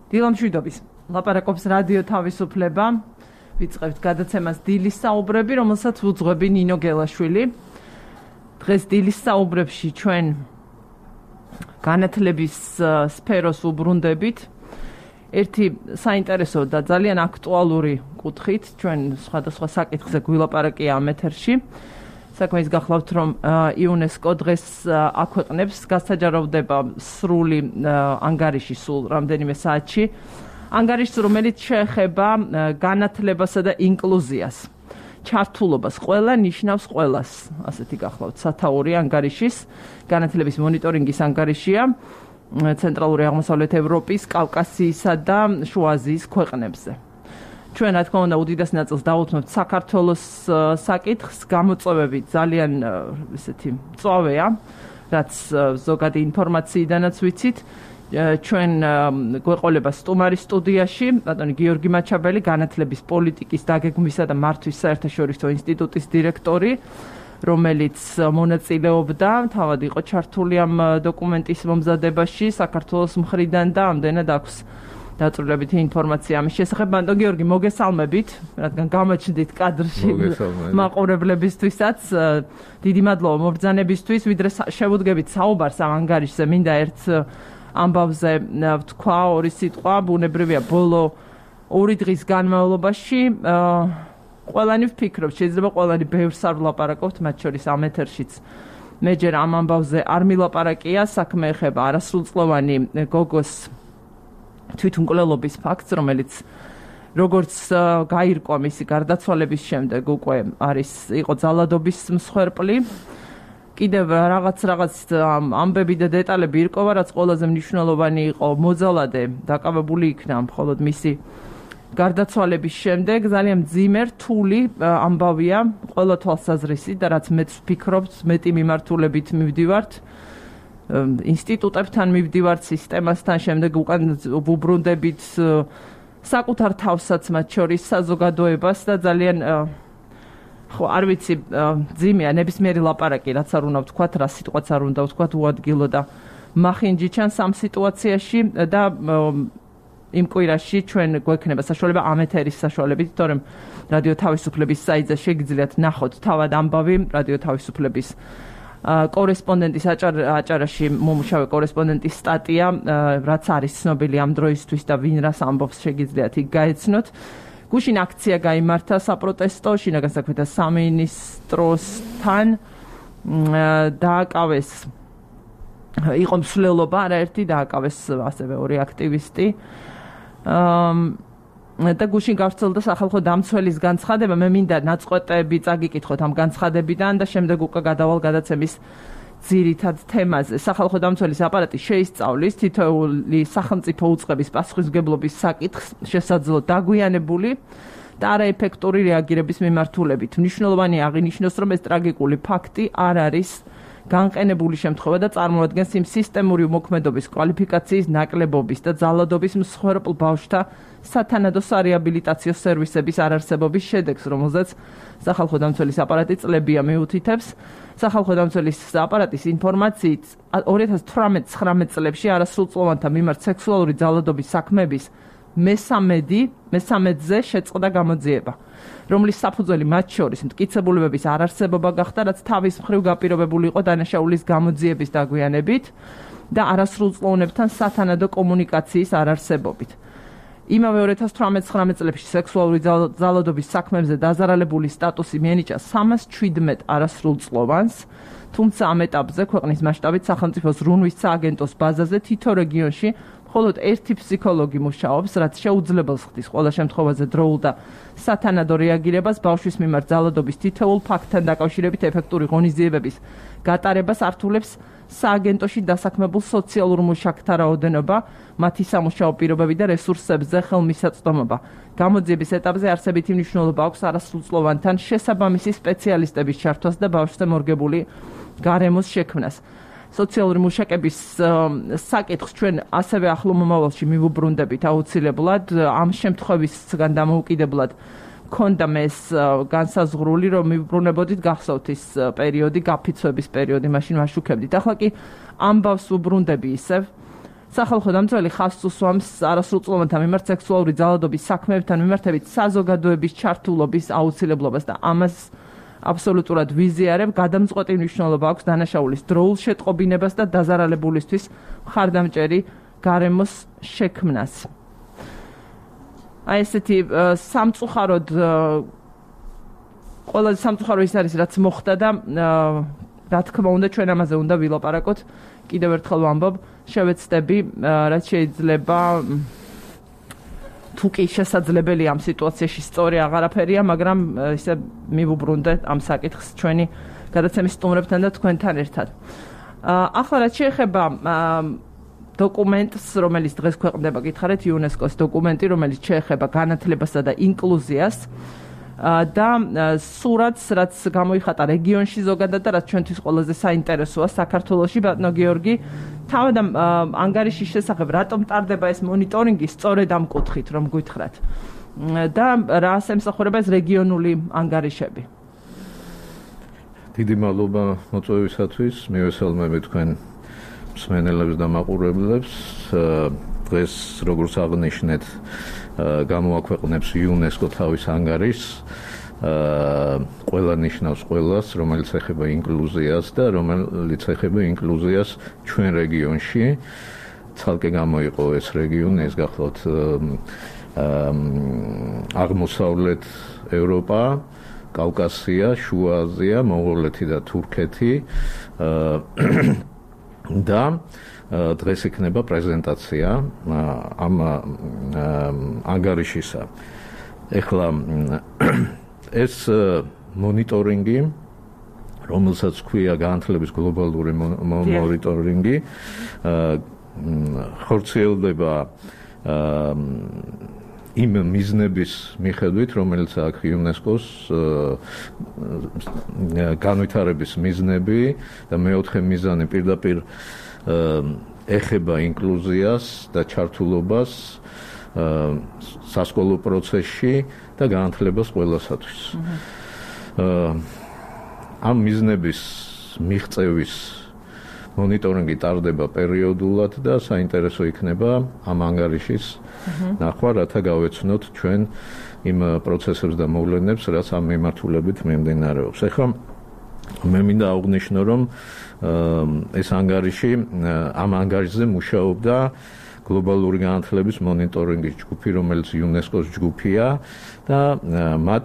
დილამშვიდობის. ლაპარაკობს რადიო თავისუფლება. ვიწყებთ გადაცემას დილის საუბრები, რომელსაც უძღვები ნინო გელაშვილი. დღეს დილის საუბრებში ჩვენ განათლების სფეროს უბრუნდებით. ერთი საინტერესო და ძალიან აქტუალური კუთხით ჩვენ სხვადასხვა საკითხზე გვილაპარაკია ამ ეთერში. საქმე ის გახლავთ, რომ იუნესკო დღეს აქვეყნებს გასაჯაროვდება სრული ანგარიში სულ რამდენიმე საათში. ანგარიშს, რომელიც შეეხება განათლებასა და ინკლუზიას. ჩართულობას ყველა ნიშნავს ყველას, ასეთი გახლავთ სათაური ანგარიშის. განათლების მონიტორინგის ანგარიშია ცენტრალური აღმოსავლეთ ევროპის, კავკასიისა და შუა აზიის ქვეყნებზე. ჩვენ რა თქმა უნდა უდიდეს ნაწილს დავუთმობთ საქართველოს საკითხს, გამოწვევები ძალიან ესეთი მწვავეა, რაც ზოგადი ინფორმაციიდანაც ვიცით. ჩვენ გვეყოლება სტუმარი სტუდიაში, ბატონი გიორგი მაჩაბელი, განათლების პოლიტიკის დაგეგმვისა და მართვის საერთაშორისო ინსტიტუტის დირექტორი, რომელიც მონაწილეობდა, თავად იყო ჩართული ამ დოკუმენტის მომზადებაში საქართველოს მხრიდან და ამდენად აქვს დაწვრილებითი ინფორმაცია ამის შესახებ. ბატონ გიორგი, მოგესალმებით, რადგან გამოჩნდით კადრში მაყურებლებისთვისაც. დიდი მადლობა მობრძანებისთვის, ვიდრე შევუდგებით საუბარს ამ ანგარიშზე, მინდა ერთ ამბავზე ვთქვა ორი სიტყვა. ბუნებრივია, ბოლო 2 დღის განმავლობაში ყველანი ვფიქრობთ, შეიძლება ყველანი ბევრს არ ვლაპარაკობთ, მათ შორის ამ ეთერშიც. მე ჯერ ამ ამბავზე არ მილაპარაკია, საქმე ეხება არასრულწლოვანი გოგოს თვითმკვლელობის ფაქტს, რომელიც როგორც გაირკვა მისი გარდაცვალების შემდეგ უკვე იყო ძალადობის მსხვერპლი. კიდევ რაღაც ამბები და დეტალები ირკვევა, რაც ყველაზე მნიშვნელოვანი იყო, მოძალადე დაკავებული იქნა მხოლოდ მისი გარდაცვალების შემდეგ. ძალიან მძიმე, რთული ამბავია ყველა თვალსაზრისით და რაც მეც ვფიქრობთ, მეტი მიმართულებით მივდივართ. ინსტიტუტებთან მივდივართ, სისტემასთან, შემდეგ უკან ვუბრუნდებით საკუთარ თავსაც, მათ შორის საზოგადოებას და ძალიან ხო არ ვიცი, ძიმეა ნებისმიერი ლაპარაკი, რაც არ უნდა ვთქვათ, რა სიტყვაც არ უნდა ვთქვათ, უადგილო და მახინჯი ჩანს ამ სიტუაციაში და იმ კვირაში ჩვენ გვექნება საშუალება ამ ეთერის საშუალებით, თორემ რადიო თავისუფლების საიტზე შეგიძლიათ ნახოთ თავად ამბავი რადიო თავისუფლების კორესპონდენტის აჭარაში მომუშავე კორესპონდენტის სტატია, რაც არის ცნობილი ამ დროისთვის და ვინ რას ამბობს შეგიძლიათ იქ გაეცნოთ. გუშინ აქცია გაიმართა საპროტესტო შინაგან საქმეთა სამინისტროსთან, დააკავეს იყო მსვლელობა არაერთი, დააკავეს ასევე 2 აქტივისტი. და გუშინ გავრცელდა სახალხო დამცველის განცხადება. მე მინდა ნაწყვეტები წაგიკითხოთ ამ განცხადებიდან და შემდეგ უკვე გადავალ გადაცემის ძირითად თემაზე. სახალხო დამცველის აპარატი შეისწავლის თითოეული სახელმწიფო უწყების პასუხისმგებლობის საკითხს შესაძლო დაგვიანებული და არაეფექტური რეაგირების მიმართულებით. მნიშვნელოვანია აღინიშნოს, რომ ეს ტრაგიკული ფაქტი არ არის განყენებული შემთხვევა და წარმოადგენს იმ სისტემური უმოქმედობის კვალიფიკაციის ნაკლებობის და ძალადობის მსხვერპლ ბავშვთა სათანადო სარეაბილიტაციო სერვისების არარსებობის შედეგს, რომელზეც სახალხო დამცველის აპარატი წლებია მიუთითებს. სახალხო დამცველის აპარატის ინფორმაციით 2018-19 წლებში არასრულწლოვანთა მიმართ სექსუალური ძალადობის საქმეების მესამედზე შეწყდა გამოძიება, რომლის საფუძველი მათ შორის მტკიცებულებების არარსებობა გახდა, რაც თავის მხრივ გაპირობებული იყო დანაშაულის გამოძიების დაგვიანებით და არასრულწლოვანებთან სათანადო კომუნიკაციის არარსებობით. იმავე 2018-19 წლებში სექსუალური ძალადობის საქმეებზე დაზარალებული სტატუსი მიენიჭა 317 არასრულწლოვანს, თუმცა ამ ეტაპზე ქვეყნის მასშტაბით სახელმწიფოს რუნვის სააგენტოს ბაზაზე თითო რეგიონში მხოლოდ 1 ფსიქოლოგი მუშაობს, რაც შეუძლებელს ხდის ყველა შემთხვევაზე დროულ და სათანადო რეაგირებას ბავშვის მიმართ ძალადობის თითოეულ ფაქტთან დაკავშირებით ეფექტური ღონისძიებების გატარებას ართულებს სააგენტოში დასაქმებულ სოციალურ მუშაკთა რაოდენობა, მათი სამუშაო პირობები და რესურსებზე ხელმისაწვდომობა. გამოძიების ეტაპზე არსებითი მნიშვნელობა აქვს არასრულწლოვანთან შესაბამისი სპეციალისტების ჩართვას და ბავშვზე მორგებული გარემოს შექმნას. სოციალური მუშაკების საკითხს ჩვენ ასევე ახლო მომავალში მივუბრუნდებით აუცილებლად. ამ შემთხვევისგან დამოუკიდებლად ქონდა მეს განსაზღვრული, რომ მივუბრუნებოდით გახსოვთ ის პერიოდი, გაფიცვების პერიოდი, მაშინ ვაშუქებდით. ახლა კი ამბავს ვუბრუნდები ისევ, სახალხო დამცველი ხაზს უსვამს არასრულწლოვანთა მიმართ სექსუალური ძალადობის საქმეებთან მიმართებით საზოგადოების ჩართულობის აუცილებლობას და ამას აბსოლუტურად ვიზიარებ, გადამწყვეტი მნიშვნელობა აქვს დანაშაულის დროულ შეტყობინებას და დაზარალებულისთვის მხარდამჭერი გარემოს შექმნას. აი ესეთი სამწუხაროდ ყველაზე სამწუხარო ის არის, რაც მოხდა და რა თქმა უნდა ჩვენ ამაზე უნდა ვილაპარაკოთ. კიდევ ერთხელ ვამბობ, შევეცდები, რაც შეიძლება თუ კი შესაძლებელია ამ სიტუაციაში სწორი აღარაფერია, მაგრამ ისე მივუბრუნდე ამ საკითხს ჩვენი გადაცემის სტუმრებთან და თქვენთან ერთად. ახლა რაც შეეხება დოკუმენტს, რომელიც დღეს ქვეყნდება, გითხარით, იუნესკოს დოკუმენტი, რომელიც შეეხება განათლებასა და ინკლუზიას და სურათს, რაც გამოიხატა რეგიონში ზოგადად და რაც ჩვენთვის ყველაზე საინტერესოა საქართველოში, ბატონო გიორგი, თავად ანგარიშის შესახებ რატომ ტარდება ეს მონიტორინგი სწორედ ამ კუთხით, რომ გითხრათ. და რას ემსახურება ეს რეგიონული ანგარიშები? დიდი მადლობა მოწვევისათვის, მივესალმები თქვენ მსმენელებს და მაყურებლებს. დღეს როგორც აღნიშნეთ, გამოაქვეყნებს იუნესკო თავის ანგარიშს. ყველა ნიშნავს ყველას, რომელიც ეხება ინკლუზიას და რომელიც ეხება ინკლუზიას ჩვენ რეგიონში. ცალკე გამოიყო ეს რეგიონი, ეს გახლავთ აღმოსავლეთ ევროპა, კავკასია, შუა აზია, მონღოლეთი და თურქეთი და დღეს იქნება პრეზენტაცია ამ ანგარიშისა. ეხლა ეს მონიტორინგი, რომელსაც ქვია განათლების გლობალური მონიტორინგი, ხორციელდება იმ მიზნების მიხედვით, რომელიც აქვს იუნესკოს განვითარების მიზნები და მეოთხე მიზანი პირდაპირ ეხება ინკლუზიას და ჩართულობას სასკოლო პროცესში და განათლებას ყველასათვის. ამ მიზნების მიღწევის მონიტორინგი ტარდება პერიოდულად და საინტერესო იქნება ამ ანგარიშის ნახვა, რათა გავეცნოთ ჩვენ იმ პროცესებს და მოვლენებს, რაც ამ მიმართულებით მიმდინარეობს. ეხლა მე მინდა აღვნიშნო, რომ ეს ანგარიში ამ ანგარიშზე მუშაობდა გლობალური განათლების მონიტორინგის ჯგუფი, რომელიც იუნესკოს ჯგუფია და მათ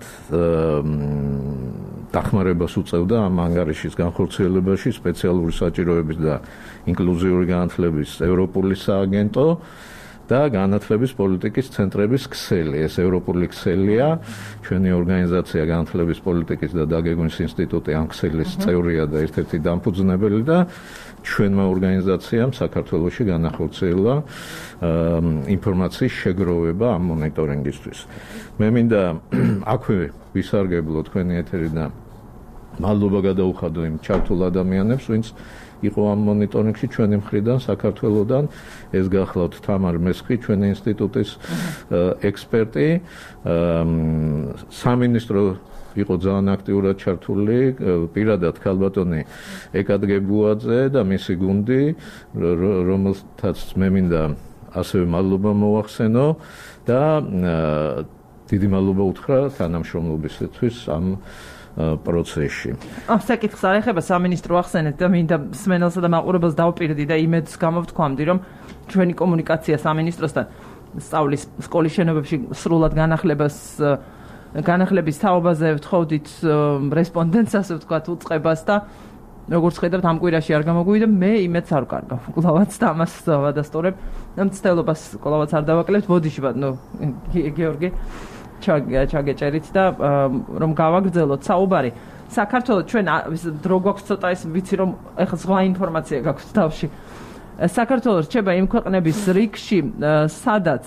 დახმარებას უწევდა ამ ანგარიშის განხორციელებაში სპეციალური საჭიროების და ინკლუზიური განათლების ევროპული სააგენტო და განათლების პოლიტიკის ცენტრების ქსელი. ეს ევროპული ქსელია, ჩვენი ორგანიზაცია განათლების პოლიტიკის და დაგეგმვის ინსტიტუტი ამ ქსელის წევრია და ერთ-ერთი დამფუძნებელი და ჩვენმა ორგანიზაციამ საქართველოში განახორციელა ინფორმაციის შეგროვება ამ მონიტორინგისთვის. მე მინდა აქვე ვისარგებლო თქვენი ეთერიდან მადლობა გადაუხადო იმ ჩართულ ადამიანებს, ვინც იყო ამ მონიტორინგში ჩვენი მხრიდან, საქართველოდან. ეს გახლავთ თამარ მესხი, ჩვენი ინსტიტუტის ექსპერტი, სამინისტრო იყო ძალიან აქტიურად ჩართული, პირადად ქალბატონი ეკადგებუაძე და მისი გუნდი, რომელთაც მე მინდა ასევე მადლობა მოახსენო და დიდი მადლობა უთხრა თანამშრომლობისთვის ამ პროცესში. ამ საკითხს არ ეხება სამინისტრო ახსენეთ და მინდა მსმენელსა და მაყურებელს დავუპირდი და იმედს გამოვთქვამდი, რომ ჩვენი კომუნიკაცია სამინისტროსთან სწავლის სკოლის შენობებში სრულად განახლების თაობაზე ვთხოვდით რესპონდენტს, ასე ვთქვათ, უწყებას და როგორც ხედავთ, ამ კვირაში არ გამოგვივიდა, მე იმედს არ ვკარგავ. კლავაც და ამას ვადასტურებ. მცდელობას კლავაც არ დავაკლებთ. ბოდიში ბატონო გიორგი ჩაგეჭერით და რომ გავაგრძელოთ საუბარი. საქართველოს ჩვენ დრო გვაქვს ცოტა, ის ვიცი რომ ეხლა სხვა ინფორმაცია გაქვთ თავში. საქართველოს რჩება იმ ქვეყნების რიგში, სადაც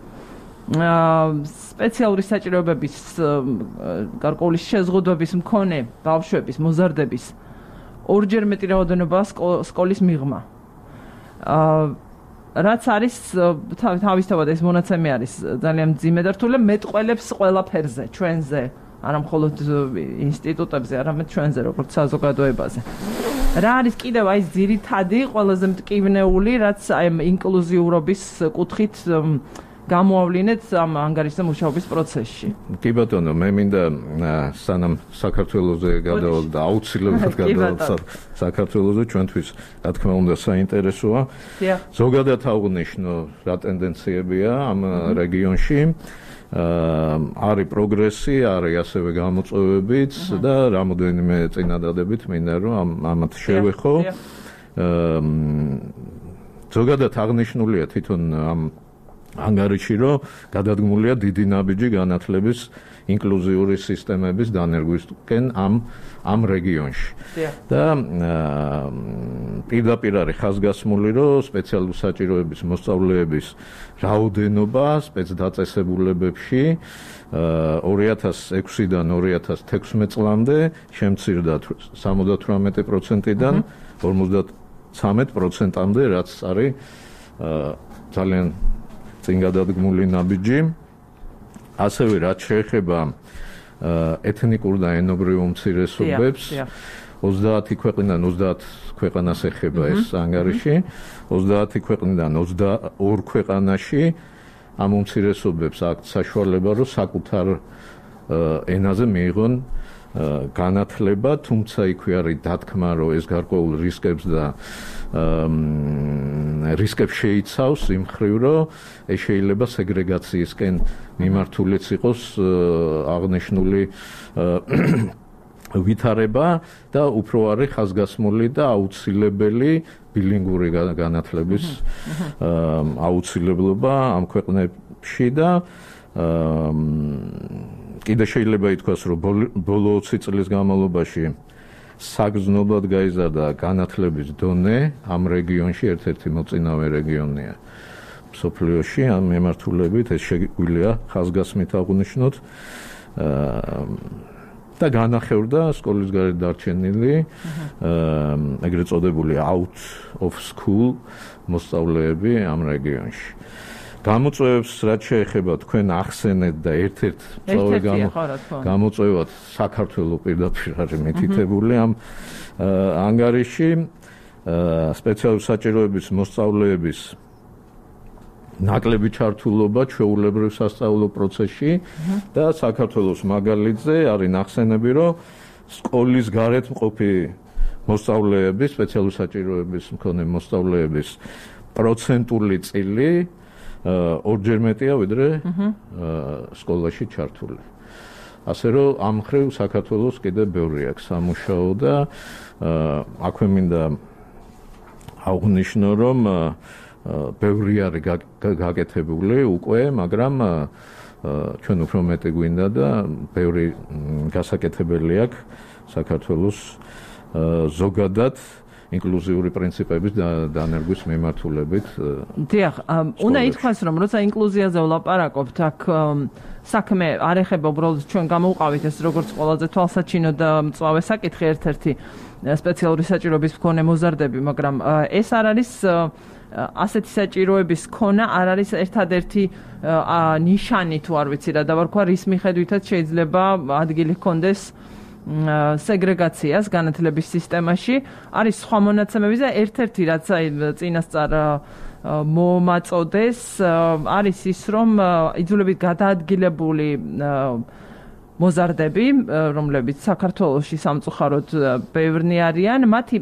სპეციალური საჭიროებების გარკვეული შეზღუდვების მქონე ბავშვების მოზარდების ორჯერ მეტი რაოდენობა სკოლის მიღმა. რაც არის თავისთავად ეს მონაცემი არის ძალიან მძიმე და რთული, მეტყველებს ყველაფერზე, ჩვენზე, არა მხოლოდ ინსტიტუტებზე, არამედ ჩვენზე, როგორც საზოგადოებაზე. რა არის კიდევ აი ძირითადი ყველაზე მტკივნეული, რაც აი ინკლუზიურობის კუთხით გამოავლინეთ ამ ანგარიშზე მუშაობის პროცესში. კი ბატონო, მე მინდა სანამ საქართველოზე გადავალ და აუცილებლად გადავალ საქართველოზე, ჩვენთვის რა თქმა უნდა საინტერესოა. ზოგადად აღვნიშნო რა ტენდენციებია ამ რეგიონში. არის პროგრესი, არის ასევე გამოწვევებიც და რამოდენიმე წინადადებით მინდა რომ ამათ შევეხო. ზოგადად აღნიშნულია თვითონ ამ ანგარიში, რომ გადადგმულია დიდი ნაბიჯი განათლების ინკლუზიური სისტემების დანერგვისკენ ამ რეგიონში. და პირდაპირ არის ხაზგასმული, რომ სპეციალური საჭიროების მოსწავლეების რაოდენობა სპეცდაწესებულებებში 2006-დან 2016 წლამდე შემცირდა 78%-დან 53%-მდე, რაც არის ძალიან წინ გადადგმული ნაბიჯი. ასევე რაც შეეხება ეთნიკურ და ენობრივ უმცირესობებს, 30 ქვეყნიდან 30 ქვეყანას ეხება ეს ანგარიში, 30 ქვეყნიდან 22 ქვეყანაში ამ უმცირესობებს აქვთ საშუალება, რომ საკუთარ ენაზე მიიღონ განათლება, თუმცა იქვე არის დათქმა, რომ ეს გარკვეულ რისკებს და რისკებს შეიცავს იმ მხრივ, რომ ეს შეიძლება სეგრეგაციისკენ მიმართულიც იყოს აღნიშნული ვითარება და უფრო არის ხაზგასმული და აუცილებელი ბილინგური განათლების აუცილებლობა ამ ქვეყნებში და კიდე შეიძლება ითქვას, რომ ბოლო 20 წლის განმავლობაში საგრძნობლად გაიზარდა განათლების დონე ამ რეგიონში, ერთ-ერთი მოწინავე რეგიონია მსოფლიოში ამ მიმართულებით, ეს შეგვიძლია ხაზგასმით აღვნიშნოთ და განახევრდა სკოლის გარეთ დარჩენილი ეგრეთ წოდებული out of school მოსწავლეები ამ რეგიონში. გამოწვევებს რაც შეეხება თქვენ ახსენეთ და ერთ-ერთ გამოწვევად საქართველოს პირდაპირ არის მითითებული ამ ანგარიში სპეციალური საჭიროების მოსწავლეების ნაკლები ჩართულობა ჩვეულებრივ სასწავლო პროცესში და საქართველოს მაგალითზე არის ნახსენები, რომ სკოლის გარეთ მყოფი მოსწავლეების, სპეციალური საჭიროების მქონე მოსწავლეების პროცენტული წილი ორჯერ მეტია ვიდრე სკოლაში ჩართული. ასე რომ ამ მხრივ საქართველოს კიდევ ბევრი აქვს სამუშაო და აქვე მინდა აღვნიშნო, რომ ბევრი არის გაკეთებული უკვე, მაგრამ ჩვენ უფრო მეტი გვინდა და ბევრი გასაკეთებელი აქვს საქართველოს ზოგადად ინკლუზიური პრინციპების დანერგვის მიმართულებით. დიახ, უნდა ითქვას, რომ როცა ინკლუზიაზე ვლაპარაკობთ, აქ საქმე არ ეხება უბრალოდ ჩვენ გამოვყავით ეს როგორც ყველაზე თვალსაჩინო და მწვავე საკითხი ერთ-ერთი სპეციალური საჭიროების მქონე მოზარდები, მაგრამ ეს არ არის ასეთი საჭიროების ქონა არ არის ერთადერთი ნიშანი თუ არ ვიცი რა დავარქვა, რის მიხედვითაც შეიძლება ადგილი ჰქონდეს სეგრეგაციას განათლების სისტემაში. არის სხვა მონაცემები და ერთ-ერთი რაც აი წინასწარ მომაწოდეს არის ის, რომ იძულებით გადაადგილებული მოზარდები, რომლებიც საქართველოში სამწუხაროდ ბევრნი არიან, მათი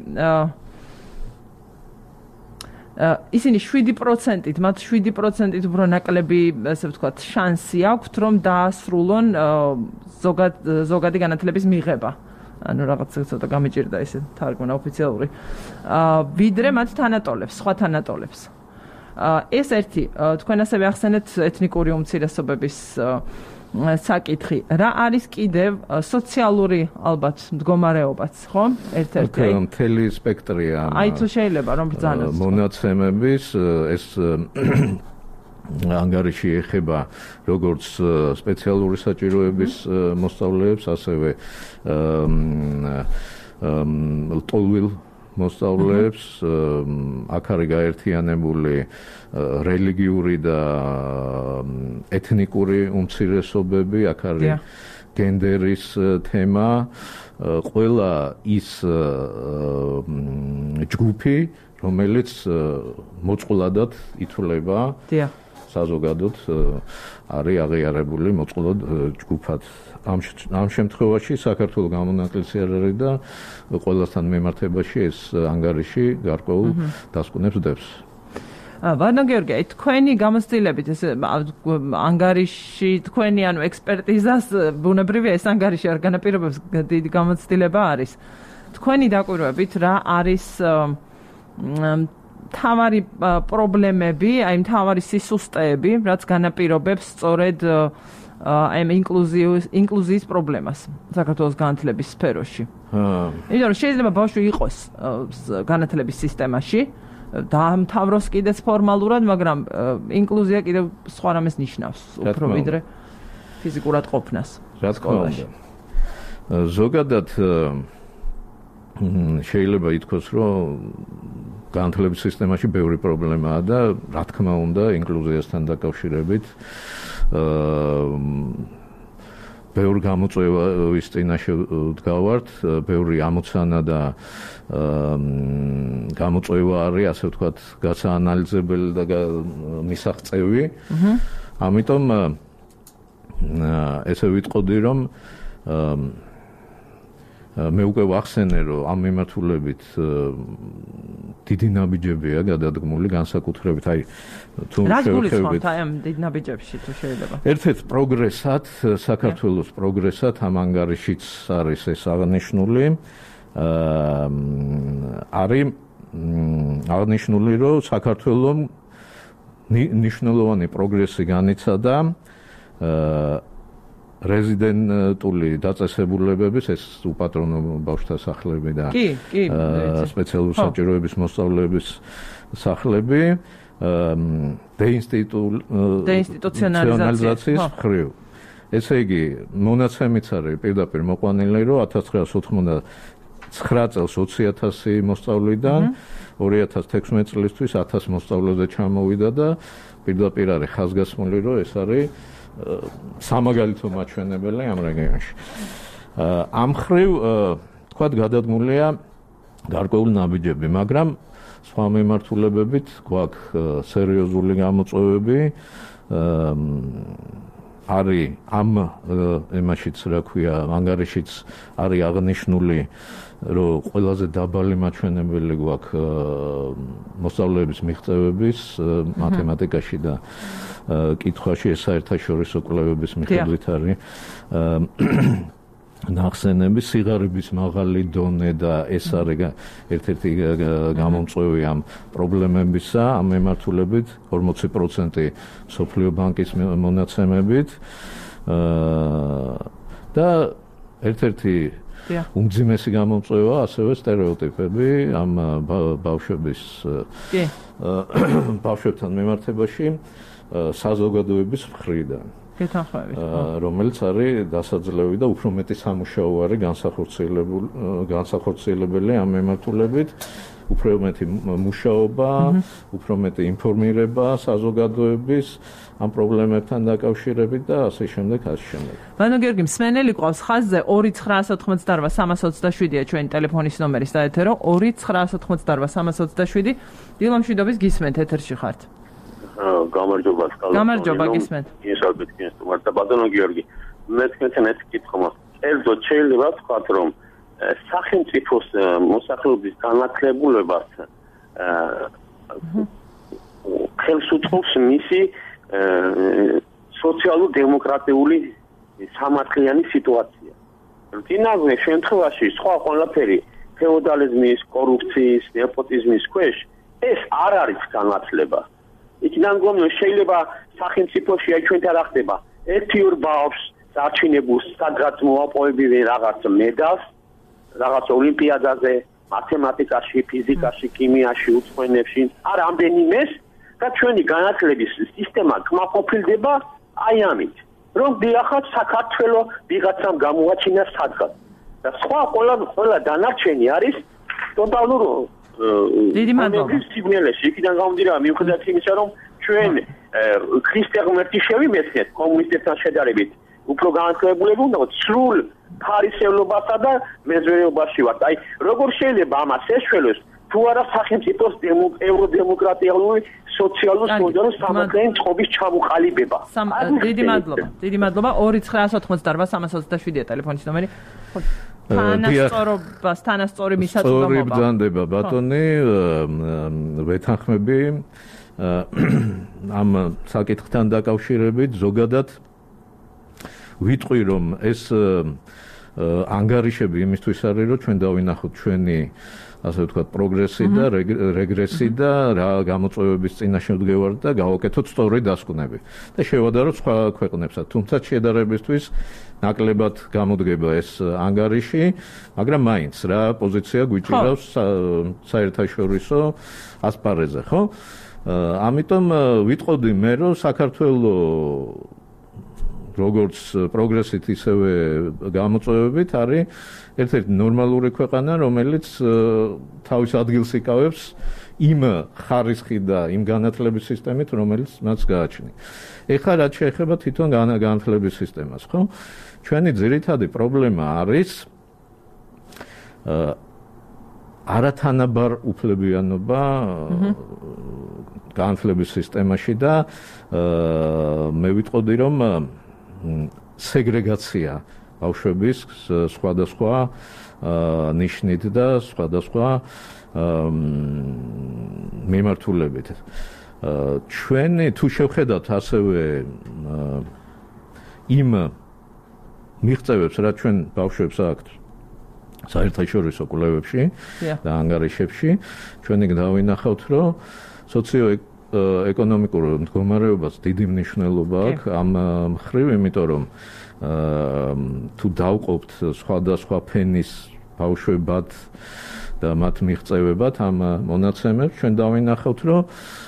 ისინი 7%-ით, მათ 7%-ით უფრო ნაკლები, ასე ვთქვათ, შანსი აქვთ, რომ დაასრულონ ზოგადი განათლების მიღება. ანუ რაღაც ცოტა გამიჭირდა ესე თარგმნა ოფიციალური. ვიდრე მათ თანატოლებს, სხვა თანატოლებს. ეს ერთი, თქვენ ასევე ახსენეთ ეთნიკური უმცირესობების საკითხი. რა არის კიდევ სოციალური ალბათ მდგომარეობაც, ხო? ერთ-ერთი. მთელი სპექტრია. აი თუ შეიძლება რომ ბრძანოთ. მონაცემების ეს ანგარიში ეხება როგორც სპეციალური საჭიროების მოსწავლეებს, ასევე ლტოლვილ მოსწავლეებს, აქ არის გაერთიანებული რელიგიური და ეთნიკური უმცირესობები, აქ არის გენდერის თემა, ყველა ის ჯგუფი, რომელიც მოწყვლადად ითვლება საზოგადოდ არის აღიარებული მოწყვლად ჯგუფად. ამ შემთხვევაში საქართველოს გამონაკლისი არ არის და ყველასთან მიმართებაში ეს ანგარიში გარკვეულ დასკვნებს დებს. ვარნა გეორგი, თქვენი გამოცდილებით ეს ანგარიში თქვენი ანუ ექსპერტიზას ბუნებრივია ეს ანგარიში არ განაპირობებს დიდი გამოცდილება არის. თქვენი დაკვირვებით რა არის მთავარი პრობლემები, აი მთავარი სისუსტეები, რაც განაპირობებს სწორედ აი ინკლუზიის პრობლემას საქართველოს განათლების სფეროში. იმიტომ რომ შეიძლება ბავშვი იყოს განათლების სისტემაში დაამთავროს კიდეც ფორმალურად, მაგრამ ინკლუზია კიდევ სხვა რამეს ნიშნავს, უფრო ვიდრე ფიზიკურად ყოფნას. რა თქმა უნდა. ზოგადად შეიძლება ითქვას, რომ განათლების სისტემაში ბევრი პრობლემაა და რა თქმა უნდა, ინკლუზიასთან დაკავშირებით ბევრი გამოწვევის წინაშე ვდგავართ, ბევრი ამოცანა და გამოწვევა არის, ასე ვთქვათ, გასაანალიზებელი და მისაღწევი. ამიტომ ესე ვიტყოდი, რომ მე უკვე ვახსენე, რომ ამ მიმართულებით დიდი ნაბიჯებია გადადგმული განსაკუთრებით აი თუ შევხედოთ აი ამ დიდ ნაბიჯებში თუ შეიძლება. ერთ-ერთ პროგრესად, საქართველოს პროგრესად ამ ანგარიშიც არის ეს აღნიშნული. არის აღნიშნული, რომ საქართველოს ნიშნულოვანი პროგრესი განიცადა რეზიდენტული დაწესებულებების ეს უპატრონო ბავშვთა სახლები და სპეციალური საჭიროების მოსწავლეების სახლები დეინსტიტუციონალიზაციის მხრივ. ესე იგი, მონაცემიც არის პირდაპირ მოყვანილი, რომ 1999 წელს 20,000 მოსწავლიდან 2016 წლისთვის 1000 მოსწავლეზე ჩამოვიდა და პირდაპირ არის ხაზგასმული, რომ ეს არის სამაგალითო მაჩვენებელი ამ რეგიონში. ამ მხრივ თქვათ გადადგმულია გარკვეული ნაბიჯები, მაგრამ სხვა მიმართულებებით გვაქვს სერიოზული გამოწვევები. არის ამ იმაშიც რა ქვია, ანგარიშიც არის აღნიშნული, რომ ყველაზე დაბალი მაჩვენებელი გვაქვს მოსწავლეების მიღწევების მათემატიკაში და კითხვაში ეს საერთაშორისო კვლევების მიხედვით არის ნახსენები, სიღარიბის მაღალი დონე და ეს არის ერთ-ერთი გამომწვევი ამ პრობლემებისა, ამ მიმართულებით 40% მსოფლიო ბანკის მონაცემებით და ერთ-ერთი უმძიმესი გამომწვევა ასევე სტერეოტიპები ამ ბავშვებთან მიმართებაში საზოგადოების მხრიდან. რომელიც არის დასაძლევი და უფრო მეტი სამუშაო არის განსახორციელებელი ამ მიმართულებით, უფრო მეტი მუშაობა, უფრო მეტი ინფორმირება საზოგადოების ამ პრობლემებთან დაკავშირებით და ასე შემდეგ, ასე შემდეგ. ვანო გიორგი, მსმენელი ყავს ხაზზე 2988327-ია ჩვენი ტელეფონის ნომერი საეთერო 2988327. დილამშვიდობის გისმენთ, ეთერში ხართ. გამარჯობა, გამარჯობა, გისმენთ. ისალბეთ კინოსტუმართა ბატონო გიორგი, მე თქვენთან ერთ კითხვას კერძოდ შეიძლება ვთქვათ, რომ სახელმწიფოს მოსახლეობის განათლებულებას ხელს უწყობს მისი სოციალურ-დემოკრატიული სამართლიანი სიტუაცია. რკინავე შემთხვევაში სხვა ყველაფერი ფეოდალიზმის, კორუფციის, ნეპოტიზმის ქვეშ ეს არ არის განათლება. იქიდან გონიო შეიძლება სახელმწიფოში აი ჩვენთან რა ხდება? ერთი ორ ბავშვს დარჩინებულს სადღაც მოაპოვებენ რაღაც მედალს, რაღაც ოლიმპიადაზე, მათემატიკაში, ფიზიკაში, ქიმიაში, უცხოენებში, არ რამდენიმეს და ჩვენი განათლების სისტემა კმაყოფილდება აი ამით. რომ დიახაც საქართველოს ვიღაცამ გამოაჩინა სადღაც. და სხვა ყველა დანარჩენი არის ტოტალურ დიდი მადლობა. სიგნალებში იქიდან გამომდინარე მიუხედავად იმისა, რომ ჩვენ ქრისტე ღმერთი შევიმეცნეთ კომუნისტებთან შედარებით უფრო განათლებულები უნდა სრულ ფარისევლობასა და მეზვერეობაში ვართ. აი, როგორ შეიძლება ამას ეშველოს, თუ არა სახელმწიფოს ევროდემოკრატიული სოციალურ სამართლიანი წყობის ჩამოყალიბება. დიდი მადლობა. 2988327-ია ტელეფონის ნომერი. თანასწორი მისაწვდომობა. სწორი ბრძანდება ბატონი, ვეთანხმები ამ საკითხთან დაკავშირებით ზოგადად ვიტყვი რომ ეს ანგარიშები იმისთვის არის რომ ჩვენ დავინახოთ ჩვენი ასე ვთქვათ პროგრესი და რეგრესი და რა გამოწვევების წინაშე ვდგევართ და გავაკეთოთ სწორი დასკვნები და შევადაროთ სხვა ქვეყნებსაც. თუმცა შედარებისთვის ნაკლებად გამოდგება ეს ანგარიში, მაგრამ მაინც რა პოზიცია გვიჭირავს საერთაშორისო ასპარეზზე, ხო? ამიტომ ვიტყოდი მე რომ საქართველოს როგორც პროგრესით ისევე გამოწვევებით არის ერთ-ერთი ნორმალური ქვეყანა, რომელიც თავის ადგილს იკავებს იმ ხარისხი და იმ განათლების სისტემით, რომელიც მას გააჩნია. ეხლა რაც შეეხება თვითონ განათლების სისტემას, ხო? ჩვენი ძირითადი პრობლემა არის არათანაბარ უფლებიანობა განათლების სისტემაში და მე ვიტყოდი რომ სეგრეგაცია ბავშვების სხვადასხვა ნიშნით და სხვადასხვა მიმართულებით. ჩვენი თუ შევხედავთ ასევე იმ მიღწევებს, რაც ჩვენ ბავშვებს აქვთ საერთაშორისო კვლევებში და ანგარიშებში, ჩვენი დავინახავთ, რომ სოციო-ეკონომიკურ მდგომარეობას დიდი მნიშვნელობა აქვს ამ მხრივ, იმიტომ რომ თუ დავყოფთ სხვადასხვა ფენის ბავშვებად და მათ მიღწევებად ამ მონაცემებს, ჩვენ დავინახავთ, რომ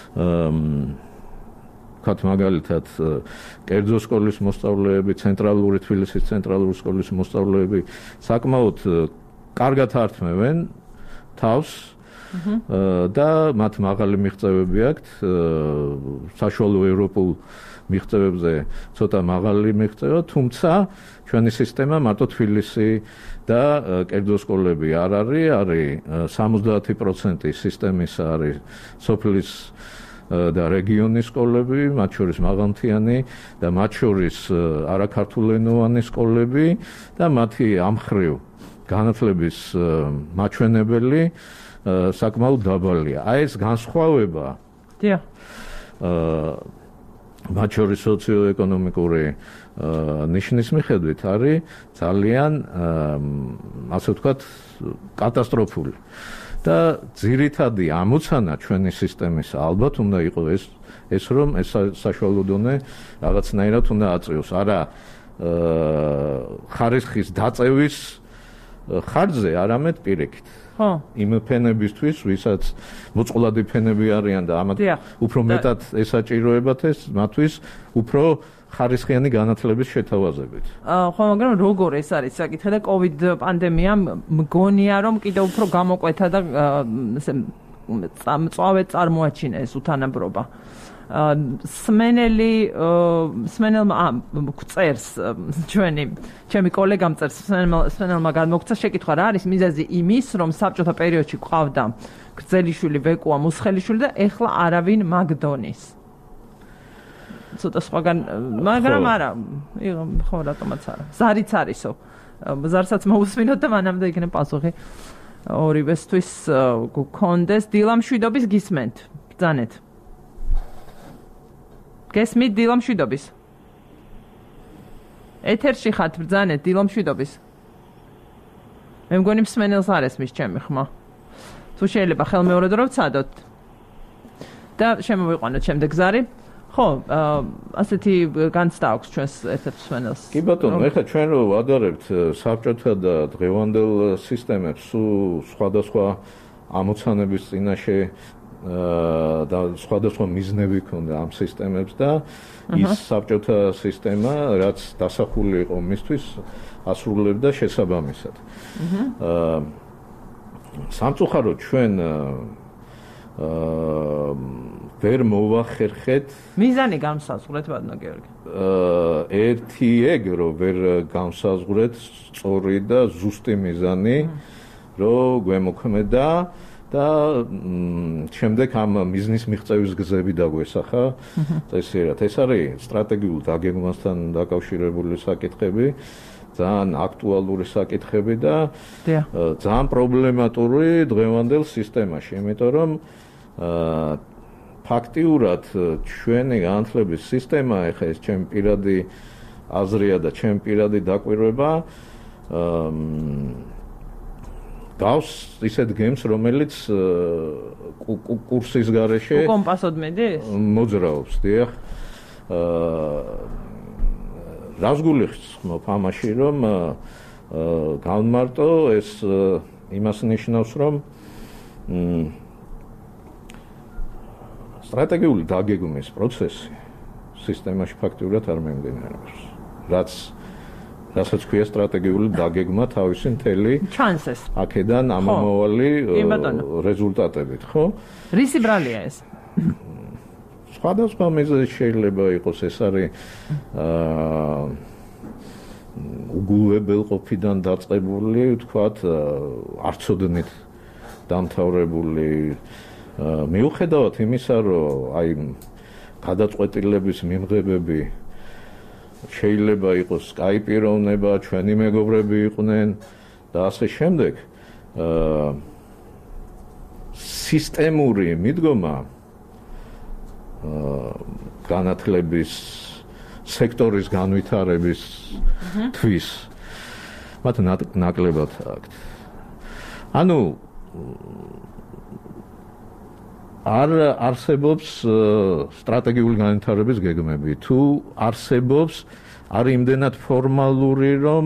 ვთქვათ მაგალითად კერძო სკოლის მოსწავლეები, ცენტრალური თბილისის ცენტრალური სკოლის მოსწავლეები საკმაოდ კარგად ართმევენ თავს და მათ მაღალი მიღწევები აქვთ, საშუალო ევროპულ მიღწევებზე ცოტა მაღალი მიღწევა, თუმცა ჩვენი სისტემა მარტო თბილისი და კერძო სკოლები არ არის 70% სისტემის არის სოფლის და რეგიონის სკოლები, მათ შორის მაღალმთიანი და მათ შორის არაქართულენოვანი სკოლები და მათი ამხრივ განათლების მაჩვენებელი საკმაოდ დაბალია. აი ეს განსხვავება მათ შორის სოციო-ეკონომიკური ნიშნის მიხედვით არის ძალიან ასე ვთქვათ კატასტროფული. და ძირითადი ამოცანა ჩვენი სისტემის ალბათ უნდა იყოს ეს რომ ეს საშუალო დონე რაღაცნაირად უნდა აწევოს, არა ხარისხის დაწევის ხარჯზე, არამედ პირიქით. ხო, იმ ფენებისთვის, ვისაც მოწყვლადი ფენები არიან და ამათ უფრო მეტად ესაჭიროებათ ეს მათთვის უფრო ხარისხიანი განათლების შეთავაზებით. ხო, მაგრამ როგორ ეს არის საკითხი და COVID პანდემია მგონია რომ კიდევ უფრო გამოკვეთა და მწვავედ წარმოაჩინა ეს უთანაბრობა. სმენელმა წერს ჩემი კოლეგამ წერს სმენელმა გადმოგცა შეკითხვა რა არის მიზეზი იმის რომ საბჭოთა პერიოდში ყავდა გრძელიშვილი ვეკუა მუსხელიშვილი და ეხლა არავინ მაგდონის ცოტა სხვაგან მაგრამ არა ხო რატომაც არა ზარიც არისო ზარსაც მოусმინოთ და მანამდე იქნება პასუხი ორივესთვის გქონდეს დილამშვიდობის გისმენთ ბრძანეთ გესმით დილამშვიდობის ეთერში ხართ ბრძანეთ დილამშვიდობის მე მგონი მსმენელს არ ესმის ჩემი ხმა თუ შეიძლება ხელმეორედ რომ ვცადოთ და შემოვიყვანოთ შემდეგ ზარი ხო ასეთი განცდა აქვს ჩვენს ერთ-ერთ მსმენელს კი ბატონო ეხლა ჩვენ რო ვადარებთ საბჭოთა და დღევანდელ სისტემებს სხვადასხვა ამოცანების წინაშე და სხვადასხვა მიზნები ქონდა ამ სისტემებს და ის საბჭოთა სისტემა რაც დასახული იყო მისთვის ასრულებდა შესაბამისად. სამწუხაროდ ჩვენ ვერ მოვახერხეთ მიზანი განსაზღვრეთ ბატონო გიორგი. ერთი ეგ რომ ვერ განსაზღვრეთ სწორი და ზუსტი მიზანი რომ გვემოქმედა და შემდეგ ამ მიზნის მიღწევის გზები დაგვესახა წესიერად. ეს არის სტრატეგიულ დაგეგმასთან დაკავშირებული საკითხები, ძალიან აქტუალური საკითხები და ძალიან პრობლემატური დღევანდელ სისტემაში, იმიტომ რომ ფაქტიურად ჩვენი განათლების სისტემა, ეხლა ეს ჩემი პირადი აზრია და ჩემი პირადი დაკვირვება, გავს ისეთ გემს, რომელიც კურსის გარეშე კომპასოდ მედის? მოძრაობს, დიახ. რას გულისხმობ ამაში, რომ განმარტო ეს იმას ნიშნავს, რომ სტრატეგიული დაგეგმვის პროცესი სისტემაში ფაქტიურად არ მიმდინარეობს. რასაც ქვია სტრატეგიული დაგეგმა თავისი მთელი ჩანსეს. აქედან ამომავალი რეზულტატებით, ხო? რისი ბრალია ეს? სხვადასხვა მიზეზი შეიძლება იყოს, ეს არის უგულებელყოფიდან დაწყებული, ვთქვათ, არცოდნით დამთავრებული მიუხედავად იმისა, რომ აი გადაწყვეტილების მიმღებები შეიძლება იყოს Skype პიროვნება, ჩვენი მეგობრები იყვნენ და ასე შემდეგ, სისტემური მიდგომა განათლების სექტორის განვითარების თვის მათ ნაკლებად აქვთ. ანუ არ არსებობს სტრატეგიული განვითარების გეგმები. თუ არსებობს, არის იმდენად ფორმალური, რომ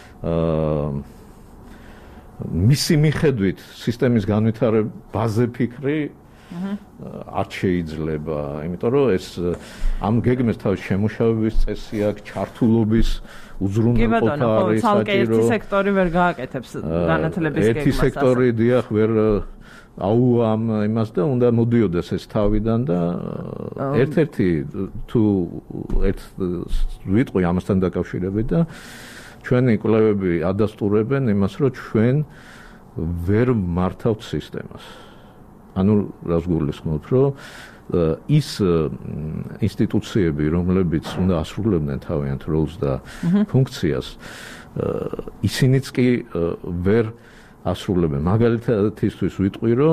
მისი მიხედვით სისტემის განვითარებაზე ფიქრი არ შეიძლება, იმიტომ რომ ეს ამ გეგმის თავის შემუშავების წესი აქვს, ჩართულობის უზრუნველყოფა არის საჭირო. ერთი სექტორი ვერ გააკეთებს განათლების გეგმას. ერთი სექტორი დიახ ვერ აუამ იმას და უნდა მოდიოდეს ეს თავიდან და ერთ-ერთი თუ ერთ ვიტყვი ამასთან დაკავშირებით და ჩვენი კვლევები ადასტურებენ იმას, რომ ჩვენ ვერ მართავთ სისტემას. ანუ რას გულისხმობთ, რომ ის ინსტიტუციები, რომლებიც უნდა ასრულებდნენ თავიანთ როლს და ფუნქციას, ისინიც კი ვერ ასრულებენ. მაგალითისთვის ვიტყვი, რომ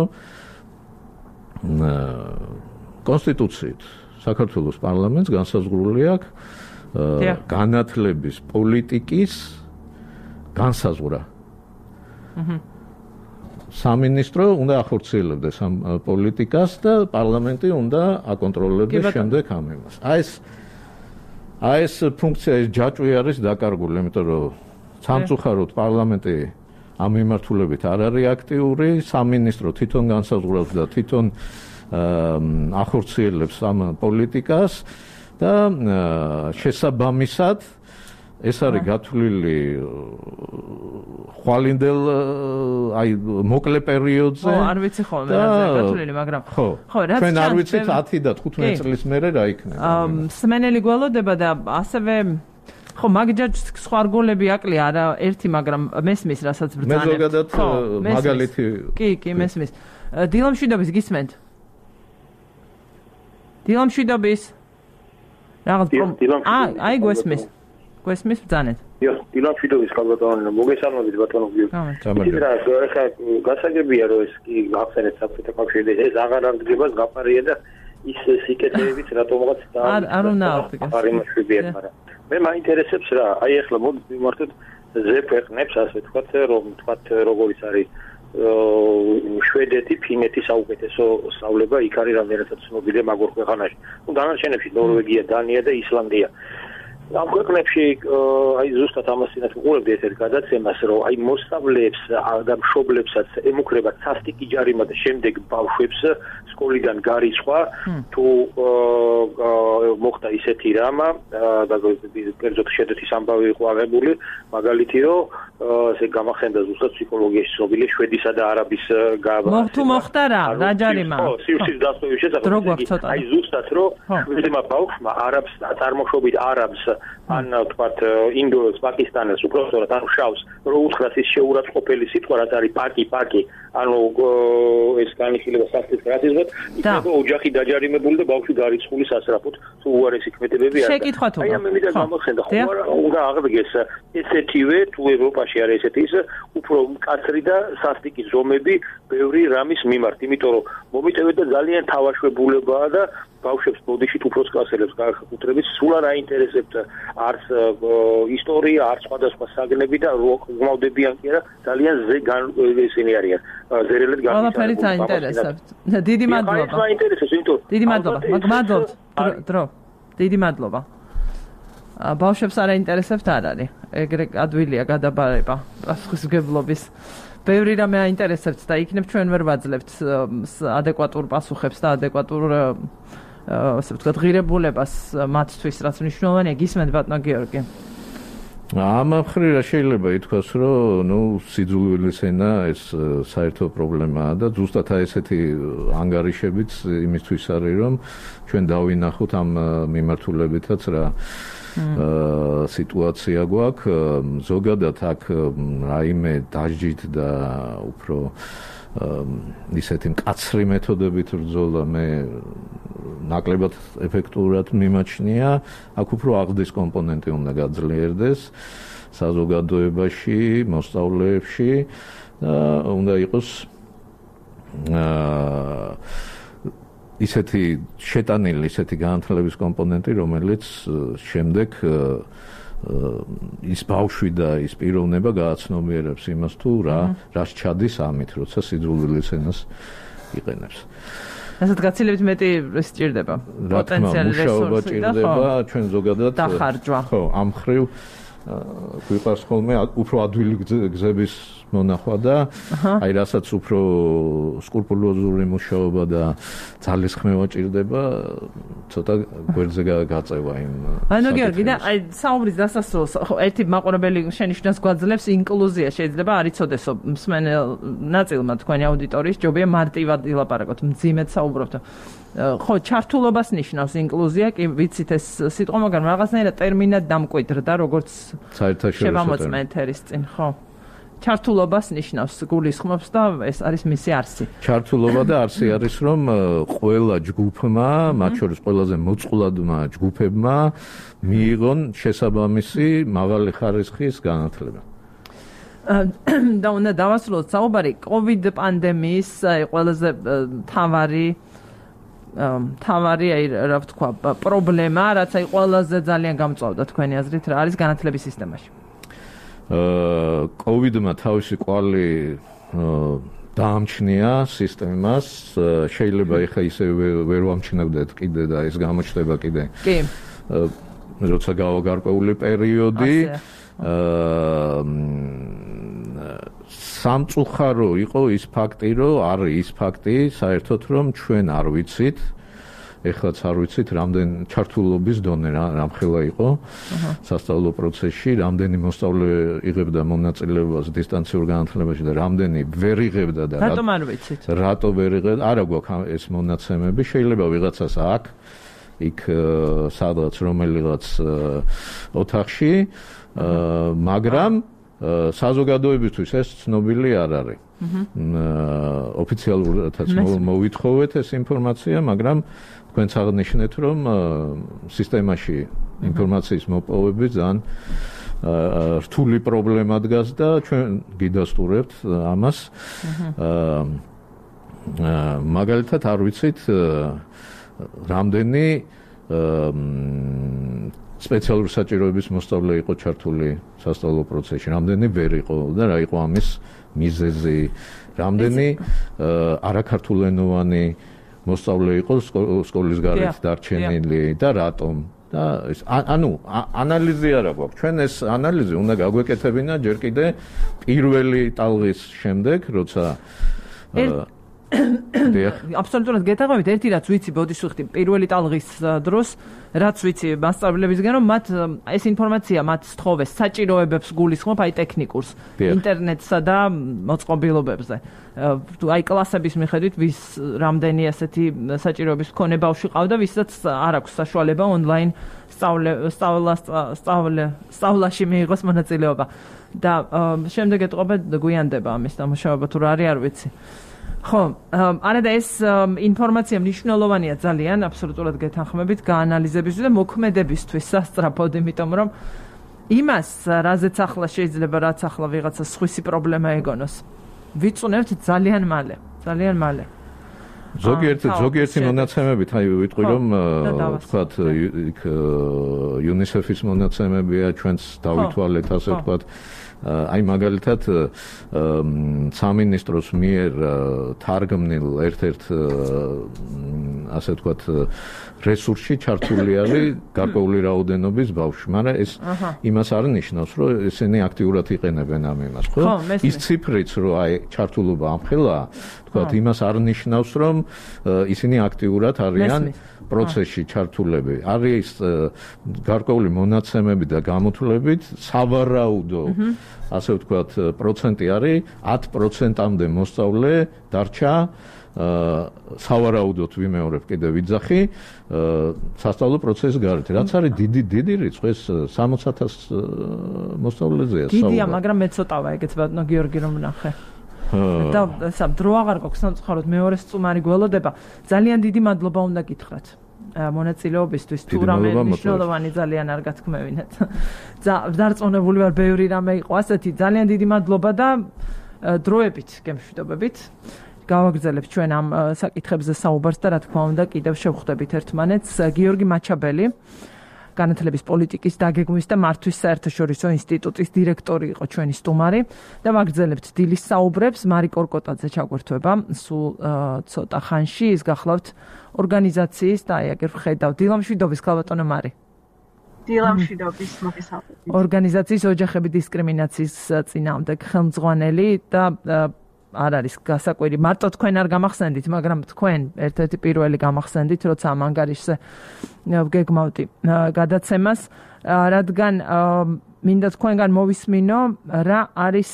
კონსტიტუციით საქართველოს პარლამენტს განსაზღვრული აქვს განათლების პოლიტიკის განსაზღვრა. სამინისტრო უნდა ახორციელებდეს ამ პოლიტიკას და პარლამენტი უნდა აკონტროლებდეს შემდეგ ამ იმას. აი ეს ფუნქცია, ეს ჯაჭვი არის დაკარგული, იმიტომ რომ სამწუხაროდ პარლამენტი ამ მიმართულებით არ არის აქტიური, სამინისტრო თვითონ განსაზღვრავს და თვითონ ახორციელებს ამ პოლიტიკას და შესაბამისად ეს არის გათვლილი ხვალინდელ აი მოკლე პერიოდზე. ხო, არ ვიცი ხოლმე რაზე გათვლილი, მაგრამ ხო, რაც ჩვენ არ ვიცით 10 და 15 წლის მერე რა იქნება. სმენელი გველოდება და ასევე ხო, მაგჯაჭვს სხვა რგოლები აკლია, არა ერთი, მაგრამ მესმის, რასაც ბრძანებთ. მე ზოგადად მაგალითი. კი, მესმის. დილამშვიდობის გისმენთ? დილამშვიდობის? რაღაც აი გვესმის. გვესმის ბრძანეთ. დილამშვიდობის კალბატონო, მოგესალმებით ბატონო გიორგი. იცით რა, ეხლა გასაგებია რომ ეს კი გახსენეთ საბჭოთა კავშირში ეს აღარ აღდგებას გაფარია და ის სიკეთეებიც რატომღაც არ უნდა აფიქროს. არ იმაშვებიათ, მაგრამ მე მაინტერესებს რა, აი ეხლა მოდით ვიმართოთ ზეფეხნებს, ასე ვთქვათ, რომ ვთქვათ როგორიც არის შვედეთი, ფინეთი საუკეთესო სწავლება იქ არის რამდენადაც ცნობილია მაგურ ქვეყანაში. ნუ დანარჩენებში ნორვეგია, დანია და ისლანდია. ამ ქვეყნებში აი ზუსტად ამასინაც ვუყურებდი ერთ გადაცემას, რომ აი მოსწავლეებს და მშობლებსაც ემუქრებათ სასტიკი ჯარიმა და შემდეგ ბავშვებს სკოლიდან გარიცხვა, თუ მოხდა ისეთი რამა და კერძოდ შედეთის ამბავი იყო აღებული, მაგალითი რომ ესე გამახსენდა ზუსტად ფსიქოლოგიაში ცნობილი შვედისა და არაბის თუ მოხდა რა ჯარიმა? ხო, სივრცის დასწრების შესახებ. აი ზუსტად რომ შვედმა ბავშვმა არაბს წარმოშობით არაბს ან თქვათ ინდოელს, პაკისტანელს, უბრალოდ ან შავს, რომ უთხრას ის შეურაცხყოფელი სიტყვა, რაც არის პაკი, ანუ ეს განიხილება სასტიკ რასიზმად, იქნება ოჯახი დაჯარიმებული და ბავშვი გარიცხული სასწრაფოდ, თუ უარესი ქმედებები არის. შეკითხვა თუ. აი ამ მიზეზს გამახსენდა, ხო არა, უნდა აღდგეს ესეთივე, თუ ევროპაში არის ესეთი ის უფრო მკაცრი და სასტიკი ზომები ბევრი რამის მიმართ, იმიტომ რომ მომიტევეთ და ძალიან თავაშვებულებაა და ბავშვებს ბოდიშით უფროს კლასელებს განხუთრებით სულ არ აინტერესებთ არც ისტორია, არც სხვადასხვა საგნები და გმავდებიან კი არა, ძალიან ესენი არიან. ზერელად განვითარებული. ყველაფერი აინტერესებთ. დიდი მადლობა. აინტერესებს, იმიტომ. დიდი მადლობა. მადლობთ. დრო. დიდი მადლობა. ბავშვებს არ აინტერესებთ არ არის. ეგრე ადვილია გადაბარება პასუხისმგებლობის. ბევრი რამე აინტერესებთ და იქნებ ჩვენ ვერ ვაძლევთ ადეკვატურ პასუხებს და ადეკვატურ ასე ვთქვათ ღირებულებას მათთვის, რაც მნიშვნელოვანია. გისმენთ ბატონო გიორგი. ამ მხრივ რა შეიძლება ითქვას, რომ სიძულვილის ენა ეს საერთო პრობლემაა და ზუსტად ესეთი ანგარიშებიც იმისთვის არის, რომ ჩვენ დავინახოთ ამ მიმართულებითაც რა სიტუაცია გვაქვს. ზოგადად აქ რაიმე დაჯით და უფრო ისეთი მკაცრი მეთოდებით ბრძოლა მე ნაკლებად ეფექტურად მიმაჩნია. აქ უფრო აღდის კომპონენტი უნდა გაძლიერდეს საზოგადოებაში, მოსწავლეებში და უნდა იყოს ისეთი შეტანილი ისეთი განათლების კომპონენტი, რომელიც შემდეგ ის ბავშვი და ის პიროვნება გააცნობიერებს იმას თუ რას ჩადის ამით, როცა სიძულვილის ენას იყენებს. ასეთ გაცილებით მეტი სჭირდება პოტენციალი რესურსი და ჭირდება ჩვენ ზოგადად დახარჯვა. ხო, ამ მხრივ გვიყვარს ხოლმე უფრო ადვილი გზების მონახვა და აი რასაც უფრო სკრუპულოზური მუშაობა და ძალისხმევა ჭირდება, ცოტა გვერდზე გაწევა იმ. ანუ გიორგი და აი საუბრის დასასრულს ერთი მაყურებელი შენიშვნას გვაძლევს ინკლუზია შეიძლება არ იცოდესო მსმენელ ნაწილმა თქვენი აუდიტორიის ჯობია მარტივად ილაპარაკოთ, მძიმედ საუბრობთ. ხო, ჩართულობას ნიშნავს ინკლუზია, კი ვიცით ეს სიტყვა, მაგრამ რაღაცნაირად ტერმინად დამკვიდრდა, როგორც შევამოწმეთ ერის წინ, ხო. ჩართულობას ნიშნავს, გულისხმობს და ეს არის მისი არსი. ჩართულობა და არსი არის, რომ ყველა ჯგუფმა, მათ შორის ყველაზე მოწყვლადმა ჯგუფებმა მიიღონ შესაბამისი მაღალი ხარისხის განათლება. და უნდა დავასრულოთ საუბარი COVID პანდემიის ყველაზე თავარი აი რა ვთქვა პრობლემა, რაც აი ყველაზე ძალიან გამწვავდა თქვენი აზრით რა არის განათლების სისტემაში. COVID-მა თავისი კვალი დაამჩნია სისტემას, შეიძლება ეხა ისე ვერ ვამჩნევდეთ კიდე და ეს გამოჩნდება კიდე. კი. როცა გავაგარკვეული პერიოდი სამწუხარო იყო ის ფაქტი, რომ არის ის ფაქტი საერთოდ, რომ ჩვენ არ ვიცით ეხლაც არ ვიცით, რამდენ ჩართულობის დონე რამხელა იყო სასწავლო პროცესში, რამდენი მოსწავლე იღებდა მონაწილეობას დისტანციურ განათლებაში და რამდენი ვერ იღებდა და რატომ არ ვიცით? რატო ვერ იღებდა? არა გვაქვს ეს მონაცემები, შეიძლება ვიღაცას აქვს იქ სადღაც რომელიღაც ოთახში, მაგრამ საზოგადოებისთვის ეს ცნობილი არ არის. ოფიციალურადაც მოვითხოვეთ ეს ინფორმაცია, მაგრამ თქვენც აღნიშნეთ, რომ სისტემაში ინფორმაციის მოპოვება ძალიან რთული პრობლემა დგას და ჩვენ გიდასტურებთ ამას. მაგალითად არ ვიცით რამდენი სპეციალური საჭიროების მოსწავლე იყო ჩართული სასწავლო პროცესში, რამდენი ვერ იყო და რა იყო ამის მიზეზი, რამდენი არაქართულენოვანი მოსწავლე იყო სკოლის გარეთ დარჩენილი და რატომ და ანუ ანალიზი არა გვაქვს. ჩვენ ეს ანალიზი უნდა გაგვეკეთებინა ჯერ კიდე პირველი ტალღის შემდეგ, როცა აბსოლუტურად გეთაღვებით, ერთი რაც ვიცი ბოდიშუხტი პირველი ტალღის დროს, რაც ვიცი მასწავლებლებისგან, რომ მათ ეს ინფორმაცია მათ სთხოვეს საჭიროებებს გულისხმობ, აი ტექნიკურს, ინტერნეტსა და მოწყობილობებზე. აი კლასების მიხედვით, ვის რამდენი ასეთი საჭიროების მქონე ბავშვი ყავდა, ვისაც არ აქვს საშუალება ონლაინ სწავლაში მიიღოს მონაწილეობა. და შემდეგ ეტყობა გვიანდება ამის დამუშავება თუ რა არის, არ ვიცი. ხო, არა და ეს ინფორმაცია მნიშვნელოვანია ძალიან, აბსოლუტურად გეთანხმებით გაანალიზებისთვის და მოქმედებისთვის სასწრაფოდ, იმიტომ რომ იმას, რაზეც ახლა შეიძლება რაც ახლა ვიღაცა სხვისი პრობლემა ეგონოს, ვიწუნებთ ძალიან მალე, ძალიან მალე. ზოგიერთი მონაცემებით, აი ვიტყვი რომ თქვათ იქ UNICEF-ის მონაცემებია, ჩვენც დავითვალეთ ასე ვთქვათ. აი მაგალითად სამინისტროს მიერ თარგმნილ ერთ-ერთ ასე ვთქვათ რესურსში ჩართული არის გარკვეული რაოდენობის ბავშვი, მაგრამ ეს იმას არ ნიშნავს, რომ ესენი აქტიურად იყენებენ ამ იმას, ხო? ის ციფრიც, რომ აი ჩართულობა ამხელა, ვთქვათ, იმას არ ნიშნავს, რომ ისინი აქტიურად არიან პროცესში ჩართულები. არის გარკვეული მონაცემები და გამოთვლებით სავარაუდო ასე ვთქვათ პროცენტი არის 10%-მდე მოსწავლე დარჩა სავარაუდოდ ვიმეორებ კიდევ ვიძახი სასწავლო პროცესის გარეთ. რაც არის დიდი რიცხვი, ეს 60,000 მოსწავლეზეა საუბარი. დიდია, მაგრამ მე ცოტავა ეგეც ბატონო გიორგი რომ ნახე. და დრო აღარ გვაქვს სამწუხაროდ მეორე სტუმარი გველოდება. ძალიან დიდი მადლობა უნდა გითხრათ მონაწილეობისთვის. თუ რამე მნიშვნელოვანი ძალიან არ გათქმევინეთ. დარწმუნებული ვარ, ბევრი რამე იყო ასეთი. ძალიან დიდი მადლობა და დროებით გემშვიდობებით. გავაგრძელებთ ჩვენ ამ საკითხებზე საუბარს და რა თქმა უნდა კიდევ შევხვდებით ერთმანეთს. გიორგი მაჩაბელი, განათლების პოლიტიკის დაგეგმვის და მართვის საერთაშორისო ინსტიტუტის დირექტორი იყო ჩვენი სტუმარი და ვაგრძელებთ დილის საუბრებს. მარი კორკოტაძე ჩაგვერთვება სულ ცოტა ხანში, ის გახლავთ ორგანიზაციის და აი აგერ ვხედავ დილამშვიდობის ქალბატონო მარი. დილამშვიდობის მოგესალმებით. ორგანიზაციის ოჯახები დისკრიმინაციის წინააღმდეგ ხელმძღვანელი და არ არის გასაკვირი, მარტო თქვენ არ გამახსენდით, მაგრამ თქვენ ერთ-ერთი პირველი გამახსენდით, როცა ამ ანგარიშზე გეგმავდი გადაცემას, რადგან მინდა თქვენგან მოვისმინო, რა არის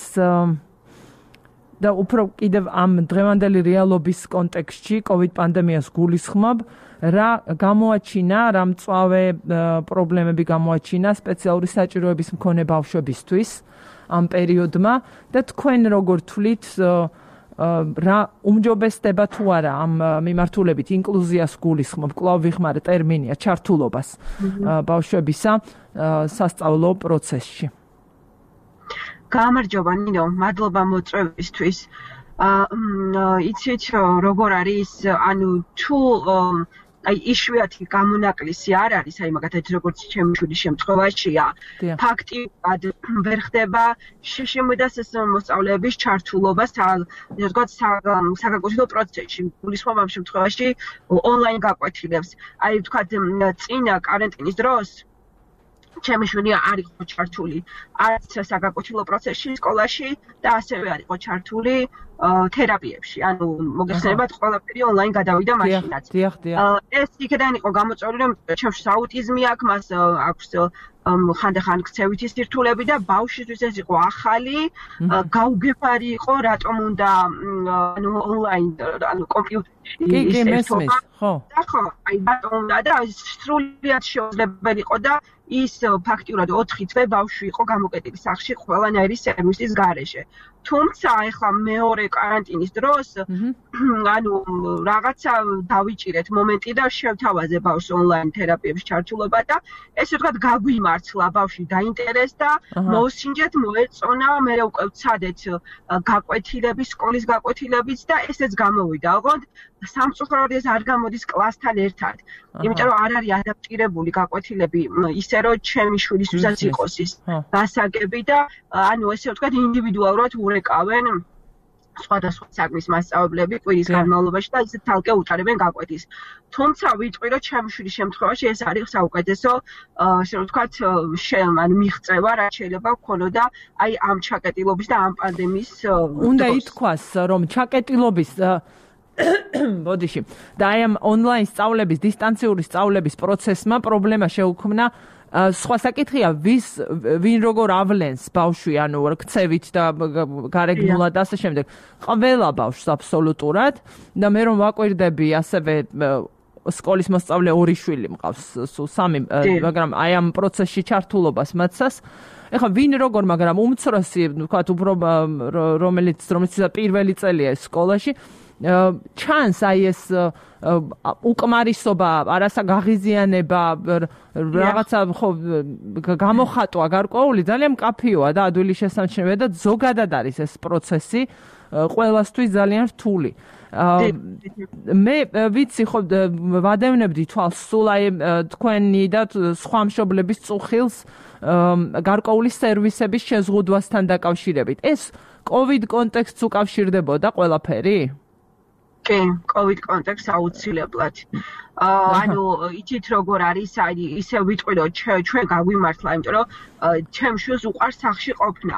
და უფრო კიდევ ამ დღევანდელი რეალობის კონტექსტში, COVID პანდემიას გულისხმობ, რა გამოაჩინა, რა მწვავე პრობლემები გამოაჩინა სპეციალური საჭიროების მქონე ბავშვებისთვის ამ პერიოდმა და თქვენ როგორ თვლით რა უმჯობესდება თუ არა ამ მიმართულებით ინკლუზიას გულისხმობ, კვლავ ვიხმარე ტერმინია ჩართულობას ბავშვებისა სასწავლო პროცესში. გამარჯობა ნინო, მადლობა მოწვევისთვის. იცით როგორ არის, ანუ თუ აი იშვიათი გამონაკლისი არ არის, აი მაგათაც როგორც ჩემი შვილის შემთხვევაშია, ფაქტიურად ვერ ხდება შეშემოდას მოსწავლეების ჩართულობა საგაკვეთილო პროცესში. გულისხმობ ამ შემთხვევაში ონლაინ გაკვეთილებს. აი ვთქვათ, წინა კარანტინის დროს ჩემი შვილი არ იყო ჩართული არც საგაკვეთილო პროცესში სკოლაში და ასევე არ იყო ჩართული თერაპიებში. ანუ მოგეხსენებათ, ყველაფერი ონლაინ გადავიდა მაშინაც. ეს იქიდან იყო გამოწვეული, რომ ჩემს აუტიზმი აქვს, მას აქვს ხანდახან ქცევითი სირთულეები და ბავშვისთვის ეს იყო ახალი, გაუგებარი იყო, რატომ უნდა ანუ ონლაინ, ანუ კომპიუტერში ის ერთობა. ხო, აი ბატონ უნდა და სრულიად შეუძლებელი იყო და ის ფაქტიურად 4 თვე ბავშვი იყო გამოკეტილი სახლში ყველანაირი სერვისის გარეშე. თუმცა ახლა მეორე კარანტინის დროს ანუ რაღაცა დავიჭირეთ მომენტი და შევთავაზე ბავშვს ონლაინ თერაპიებში ჩართულობა და ესე ვთქვათ გაგვიმართლა ბავშვი დაინტერესდა, მოსინჯეთ, მოეწონა, მე უკვე ვცადეთ გაკვეთილების, სკოლის გაკვეთილებიც და ესეც გამოვიდა. ოღონდ სამწუხაროდ ეს არ გამოდის კლასთან ერთად. იმიტომ რომ არ არის ადაპტირებული გაკვეთილები ისე რომ ჩემი შვილისთვისაც იყოს ის გასაგები და ანუ ესე ვთქვათ ინდივიდუალურად ურეკავენ სხვადასხვა საქმის მასწავლებლები კვირის განმავლობაში და ისე თალკე უტარებენ გაკვეთის. თუმცა ვიტყვი, რომ ჩემი შვილის შემთხვევაში ეს არის საუკეთესო, ასე რომ ვთქვათ, ანუ მიღწევა, რაც შეიძლება გქონოდა აი ამ ჩაკეტილობის და ამ პანდემიის უნდა ითქვას, რომ ჩაკეტილობის ბოდიში და აი ამ ონლაინ სწავლების, დისტანციური სწავლების პროცესმა პრობლემა შეუქმნა. სხვა საკითხია, ვინ როგორ ავლენს ბავშვი, ანუ ქცევით და გარეგნულად და ასე შემდეგ. ყველა ბავშვს აბსოლუტურად და მე რომ ვაკვირდები, ასევე სკოლის მოსწავლე 2 შვილი მყავს, სულ 3, მაგრამ აი ამ პროცესში ჩართულობას მაცას. ეხლა ვინ როგორ, მაგრამ უმცროსი, ვთქვათ, უფრო რომელიც პირველი წელია სკოლაში, ჩანს აი ეს უკმარისობა, არასა გაღიზიანება, რაღაცა ხო გამოხატვა გარკვეული ძალიან მკაფიოა და ადვილი შესამჩნევია და ზოგადად არის ეს პროცესი ყველასთვის ძალიან რთული. მე ვიცი ხო ვადევნებდი თვალს სულ აი თქვენი და სხვა მშობლების წუხილს გარკვეული სერვისების შეზღუდვასთან დაკავშირებით. ეს COVID კონტექსტს უკავშირდებოდა ყველაფერი? კი, COVID კონტექსტს აუცილებლად. ანუ იცით როგორ არის, აი ისე ვიტყვი რომ ჩვენ გაგვიმართლა, იმიტომ რომ ჩემ შვილს უყვარს სახლში ყოფნა.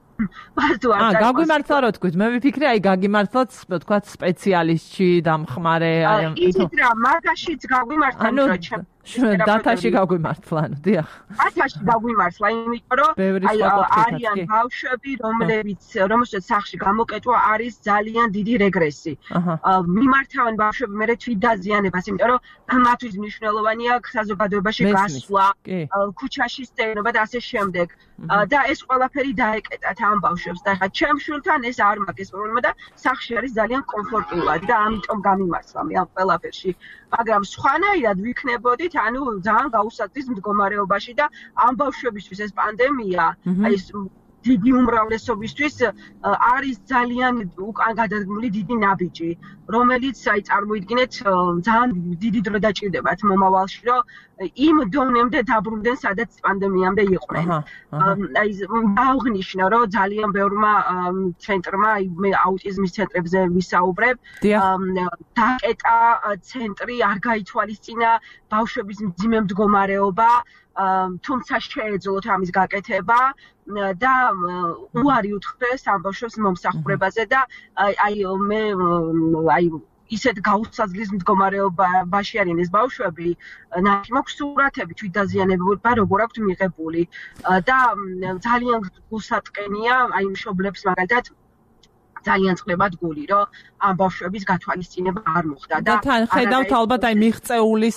გაგვიმართლა რო თქვით, მე ვიფიქრე აი გაგიმართლოთ, თქვათ სპეციალისტში, დამხმარე, აი იცით რა, მაგაშიც გაგვიმართლა, რომ დათაში გაგვიმართლა, ანუ დიახ. დათაში გაგვიმართლა, იმიტომ რომ აი არიან ბავშვები, რომელსაც სახლში გამოკეტვა არის ძალიან დიდი რეგრესი. მიმართავენ ბავშვები მერე თვითდაზიანებას, იმიტომ რომ მათთვის მნიშვნელოვანია საზოგადოებაში გასვლა, ქუჩაში სტეյნობა და ასე შემდეგ. და ეს ყველაფერი დაეკეტათ ამ ბავშვებს და ხა ჩემ შვილთან ეს არ მაქვს ეს პრობლემა და სახლში არის ძალიან კომფორტულად და ამიტომ გამიმართლა მე ამ ყველაფერში. მაგრამ სხვანაირად ვიქნებოდით, ანუ ძალიან გაუსაძლის მდგომარეობაში და ამ ბავშვებისთვის ეს პანდემია, აი ეს დიდი უმრავლესობისთვის არის ძალიან უკან გადადგმული დიდი ნაბიჯი, რომელიც აი წარმოიდგინეთ ძალიან დიდი დრო დაჭირდებათ მომავალში, რომ იმ დონემდე დაბრუნდნენ, სადაც პანდემიამდე იყვნენ. აი აღნიშნა, რომ ძალიან ბევრმა ცენტრმა, აი მე აუტიზმის ცენტრებზე ვისაუბრებ, დაკეტა ცენტრი, არ გაითვალისწინა ბავშვების მძიმე მდგომარეობა, თუმცა შეეძლოთ ამის გაკეთება და უარი უთხრეს ამ ბავშვებს მომსახურებაზე და აი მე აი ისეთ გაუსაძლის მდგომარეობაში არიან ეს ბავშვები, ნახი მაქვს სურათები თვითდაზიანება როგორ აქვთ მიღებული და ძალიან გულსატკენია აი მშობლებს მაგალითად ძალიან წყლებად გული, რომ ამ ბავშვების გათვალისწინება არ მოხდა და თან ხედავთ ალბათ აი მიღწეულის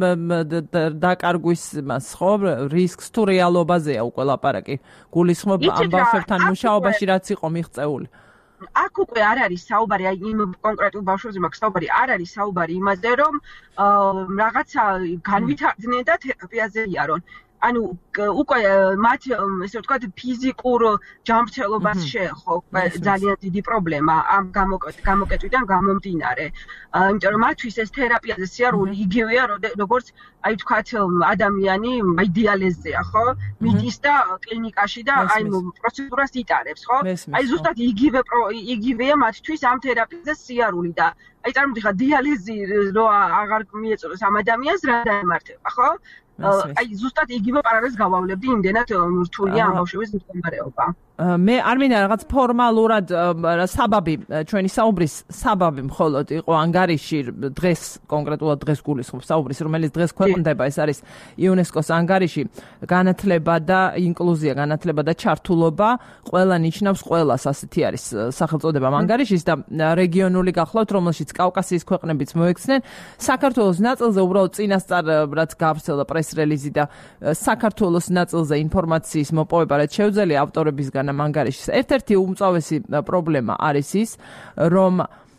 დაკარგვის მას ხო რისკს თუ რეალობაზეა უკვე ლაპარაკი გულისხმობ ამ ბავშვებთან მუშაობაში რაც იყო მიღწეული. აქ უკვე არ არის საუბარი აი იმ კონკრეტულ ბავშვებზე მაქვს საუბარი, არ არის საუბარი იმაზე, რომ რაღაცა განვითარდნენ და თერაპიაზე იარონ. ანუ უკვე მათ ესე ვთქვათ ფიზიკურ ჯანმრთელობას შეეხო ძალიან დიდი პრობლემა ამ გამოკეტვიდან გამომდინარე. იმიტომ რომ მათთვის ეს თერაპიაზე სიარული იგივეა როგორც აი ვთქვათ ადამიანი აი დიალეზია, ხო? მიდის და კლინიკაში და აი პროცედურას იტარებს, ხო? აი ზუსტად იგივეა მათთვის ამ თერაპიაზე სიარული და აი წარმოგიდგა დიალეზი რო აღარ მიეწოდოს ამ ადამიანს რა დაემართება, ხო? აი ზუსტად იგივე პარალელს გავავლებდი იმდენად რთულია ამ ბავშვების მდგომარეობა. მე არ მინდა რაღაც ფორმალურად საბაბი, ჩვენი საუბრის საბაბი მხოლოდ იყო ანგარიში დღეს, კონკრეტულად დღეს გულისხმობ საუბრის, რომელიც დღეს ქვეყნდება, ეს არის იუნესკოს ანგარიში, განათლება და ინკლუზია, განათლება და ჩართულობა, ყველა ნიშნავს ყველას, ასეთი არის სახელწოდება ანგარიშის და რეგიონული გახლავთ, რომელშიც კავკასიის ქვეყნებიც მოექცნენ. საქართველოს ნაწილზე უბრალოდ წინასწარ რაც გავრცელდა პრეს-რელიზი და საქართველოს ნაწილზე ინფორმაციის მოპოვება რაც შეუძლია ავტორებისგან ანგარიშის. ერთ-ერთი უმწვავესი პრობლემა არის ის, რომ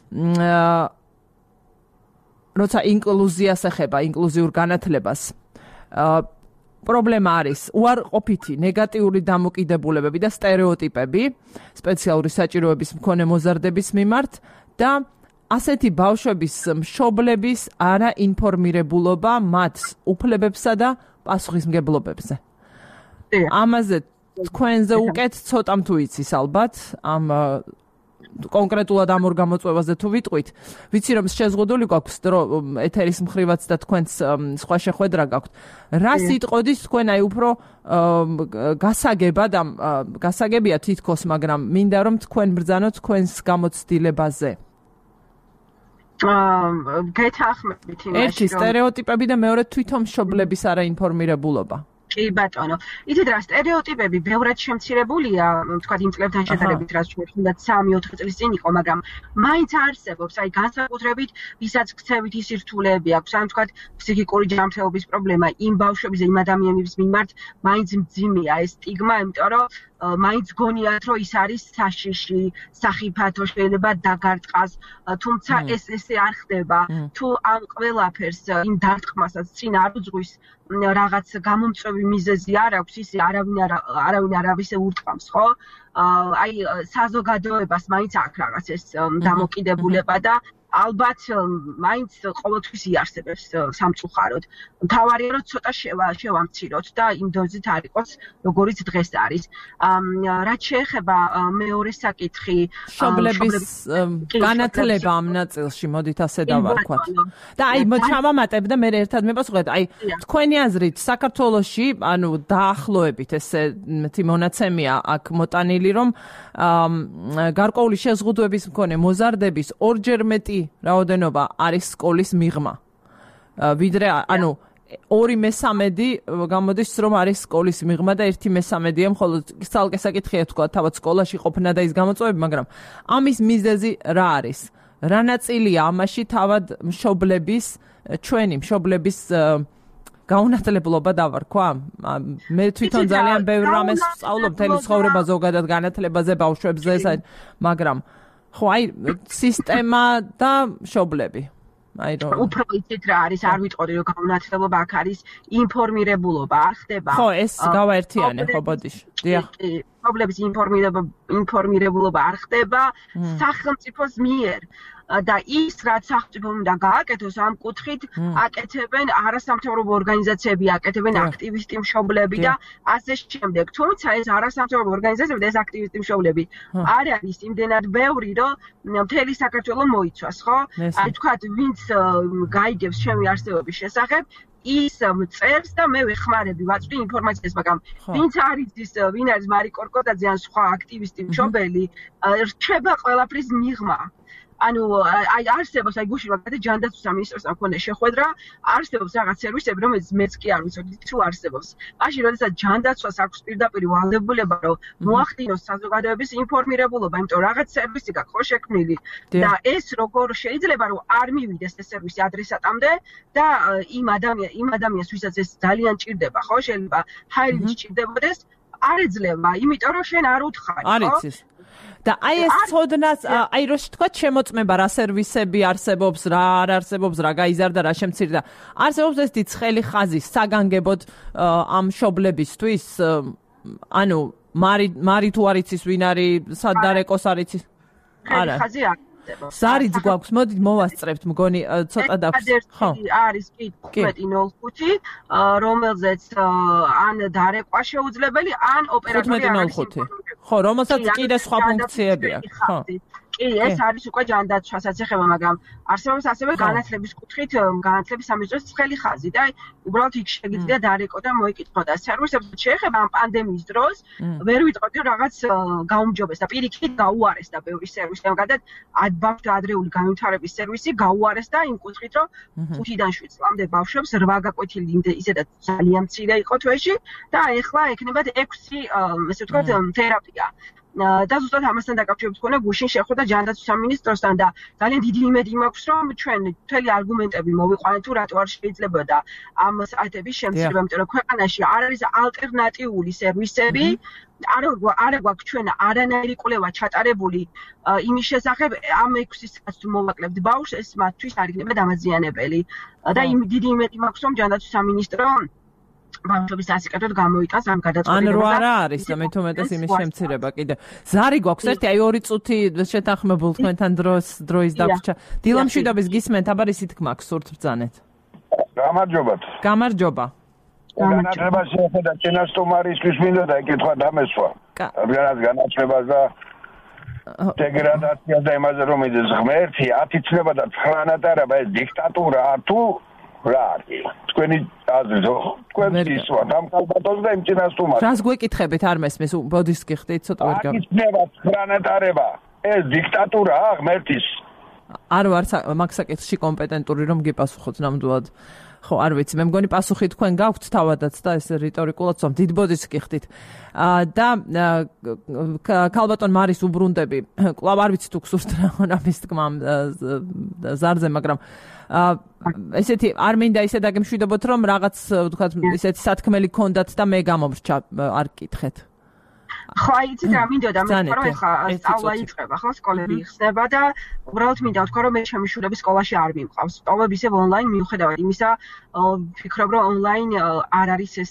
როცა ინკლუზიას ეხება, ინკლუზიურ განათლებას, პრობლემა არის უარყოფითი ნეგატიური დამოკიდებულებები და სტერეოტიპები სპეციალური საჭიროების მქონე მოზარდების მიმართ და ასეთი ბავშვების მშობლების არაინფორმირებულობა მათ უფლებებსა და პასუხისმგებლობებზე. ამაზე თქვენზე უკეთ ცოტამ თუ იცის ალბათ ამ კონკრეტულად ამ ორ გამოწვევაზე თუ ვიტყვით, ვიცი რომ შეზღუდული გვაქვს დრო ეთერის მხრივაც და თქვენს სხვა შეხვედრა გაქვთ. რა სიტყოდის თქვენ აი უფრო გასაგებად ამ გასაგებია თითქოს, მაგრამ მინდა რომ თქვენ ბრძანოთ თქვენს გამოცდილებაზე. გეთახმებით იმაში, ერთი სტერეოტიპები და მეორე თვითონ მშობლების არაინფორმირებულობა. კი ბატონო. იცით რა, სტერეოტიპები ბევრად შემცირებულია, თქვათ იმ წლებთან შედარებით, რაც ჩვენ თუნდაც 3-4 წლის წინ იყო, მაგრამ მაინც არსებობს, აი განსაკუთრებით, ვისაც ქცევით სირთულეები აქვს, ან თქვათ ფსიქიკური ჯანმრთელობის პრობლემა იმ ბავშვების და იმ ადამიანების მიმართ მაინც მძიმეა ეს სტიგმა, იმიტომ რომ მაინც გონიათ, რომ ის არის საშიში, სახიფათო, შეიძლება დაგარტყას, თუმცა ესე არ ხდება. თუ ამ ყველაფერს იმ დარტყმასაც წინ არ უძღვის რაღაც გამომწვევი მიზეზი არ აქვს, ის არავინ არავის ურტყამს, ხო? აი საზოგადოებას მაინც აქვს რაღაც ეს დამოკიდებულება და ალბათ მაინც ყოველთვის იარსებებს სამწუხაროდ. მთავარია რომ ცოტა შევამციროთ და იმ დოზით არ იყოს, როგორიც დღეს არის. რაც შეეხება მეორე საკითხი, მშობლების განათლება ამ ნაწილში, მოდით ასე დავარქვათ. და აი ჩავამატებ და მე ერთად მიპასუხეთ, აი თქვენი აზრით საქართველოში, ანუ დაახლოებით ესე მონაცემია აქ მოტანილი, რომ გარკვეული შეზღუდვების მქონე მოზარდების ორჯერ მეტი რაოდენობა არის სკოლის მიღმა. ვიდრე ანუ 2/3 გამოდის რომ არის სკოლის მიღმა და 1/3 მხოლოდ ცალკე საკითხია თქვა თავად სკოლაში ყოფნა და ის გამოწვევები, მაგრამ ამის მიზეზი რა არის? რა ნაწილია ამაში თავად ჩვენი მშობლების გაუნათლებლობა დავარქვა? მე თვითონ ძალიან ბევრ რამეს ვსწავლობ მთელი ცხოვრება ზოგადად განათლებაზე, ბავშვებზე, მაგრამ ხო აი სისტემა და მშობლები. აი რომ უფრო იცით რა არის, არ ვიტყოდი რომ გაუნათლებლობა აქ არის, ინფორმირებულობა არ ხდება. ხო, ეს გავაერთიანე, ხო ბოდიში. დიახ. მშობლების ინფორმირებულობა არ ხდება სახელმწიფოს მიერ. და ის რაც სახელმწიფომ უნდა გააკეთოს ამ კუთხით აკეთებენ არასამთავრობო ორგანიზაციები, აკეთებენ აქტივისტი მშობლები და ასე შემდეგ. თუმცა ეს არასამთავრობო ორგანიზაციები და ეს აქტივისტი მშობლები არ არის იმდენად ბევრი, რომ მთელი საქართველო მოიცვას, ხო? აი თქვათ, ვინც გაიგებს ჩემი არსებობის შესახებ, ის წერს და მე ვეხმარები, ვაწვდი ინფორმაციას, მაგრამ ვინც არის ის, ვინ არის მარი კორკოტაძე ან სხვა აქტივისტი მშობელი, რჩება ყველაფრის მიღმა. ანუ აი არსებობს აი გუშინ მაგალითად ჯანდაცვის სამინისტროსთან მქონდა შეხვედრა, არსებობს რაღაც სერვისები, რომელიც მეც კი არ ვიცოდი თუ არსებობს. მაშინ როდესაც ჯანდაცვას აქვს პირდაპირ ვალდებულება, რომ მოახდინოს საზოგადოების ინფორმირებულობა, იმიტომ რაღაც სერვისი გაქვს ხო შექმნილი და ეს როგორ შეიძლება რომ არ მივიდეს ეს სერვისი ადრესატამდე და იმ ადამიანს, ვისაც ეს ძალიან ჭირდება, ხო, შეიძლება ჰაერით ჭირდებოდეს, არ ეძლევა, იმიტომ რომ შენ არ უთხარი, ხო? არ იცის. და აი ეს ცოდნას, აი რო თქვა შემოწმება რა სერვისები არსებობს, რა არ არსებობს, რა გაიზარდა, რა შემცირდა. არსებობს ეს ცხელი ხაზი საგანგებოდ ამ მშობლებისთვის, ანუ მარი თუ არ იცის ვინ არის, სად დარეკოს არ იცის. არა. ხაზი არ სარიც გვაქვს, მოდით მოვასწრებთ, მგონი ცოტა დაქვს. ხო. არის კი 15:05, რომელზეც ან დარეკვა შეუძლებელი, ან ოპერატორი არის. ხო, რომელსაც კიდე სხვა ფუნქციები აქვს. ხო. კი, ეს არის უკვე ჯანდაცვასაც ეხება, მაგრამ არსებობს ასევე განათლების კუთხით, განათლების სამინისტროს ცხელი ხაზი და უბრალოდ იქ შეგიძლია დარეკო და მოიკითხო და სერვისებს შეეხება ამ პანდემიის დროს, ვერ ვიტყოდი რომ რაღაც გაუმჯობესდა, პირიქით გაუარესდა ბევრი სერვისი, მაგალითად ბავშვთა ადრეული განვითარების სერვისი გაუარესდა იმ კუთხით, რომ 5-დან 7 წლამდე ბავშვებს 8 გაკვეთილი ისედაც ძალიან მცირე იყო თვეში და ეხლა ექნებათ 6, ესე ვთქვათ, თერაპია. და ზუსტად ამასთან დაკავშირებით მქონდა გუშინ შეხვედრა ჯანდაცვის სამინისტროსთან და ძალიან დიდი იმედი მაქვს, რომ ჩვენ მთელი არგუმენტები მოვიყვანეთ, თუ რატო არ შეიძლებოდა ამ საათების შემცირება, იმიტომ რომ ქვეყანაში არ არის ალტერნატიული სერვისები, არ გვაქვს ჩვენ არანაირი კვლევა ჩატარებული იმის შესახებ, ამ 6 საათს თუ მოვაკლებთ ბავშვს, ეს მათთვის არ იქნება დამაზიანებელი. და დიდი იმედი მაქვს, რომ ჯანდაცვის სამინისტრო ბავშვების ასიკეთოდ გამოიტანს ამ გადაწყვეტილებას. ანუ რა არის და მით უმეტეს იმის შემცირება კიდე. ზარი გვაქვს ერთი, აი 2 წუთი შეთანხმებულ თქვენთან დროის დაგვჭა. დილამშვიდობის გისმენთ, აბა ისით გმაქვს სურთ ბრძანეთ. გამარჯობათ. გამარჯობა. განათლება შეეხება წინასწომარისთვის მინდა და ეკითხვა დამესვა. რადგანაც განათლებას და დეგრადაციას და იმაზე რომ იძეს ღმერთი 10 ცნება და 9 ნატარება ეს დიქტატურა თუ რა არის თქვენი აზრით თქვენ ისვათ ამ კალბატონს და იმ წინასწარმეტყველს რას გვეკითხებით არ მესმის ბოდიშს გიხდით ცოტა ვერ გავიგე 10 ცნება 9 ნატარება ეს დიქტატურაა ღმერთის არ ვარ მაგ საკითხში კომპეტენტური რომ გიპასუხოთ ნამდვილად ხო არ ვიცი მე მგონი პასუხი თქვენ გაქვთ თავადაც და ეს რიტორიკულად სამ დიდ ბოდიშს გიხდით და კალბატონ მარის უბრუნდები კვლავ არ ვიცი თუ გსურთ რამის თქმა ზარზე მაგრამ ესეთი არ მინდა ისე დაგემშვიდობოთ რომ რაღაც ვთქვათ ესეთი სათქმელი გქონდათ და მე გამომრჩა არ გკითხეთ ხო იცით რა მინდოდა მე ვთქვა რომ ეხლა სწავლა იწყება ხო სკოლები იხსნება და უბრალოდ მინდა ვთქვა რომ მე ჩემი შვილები სკოლაში არ მიმყავს სწავლები ისევ ონლაინ მიუხედავად იმისა ვფიქრობ რომ ონლაინ არ არის ეს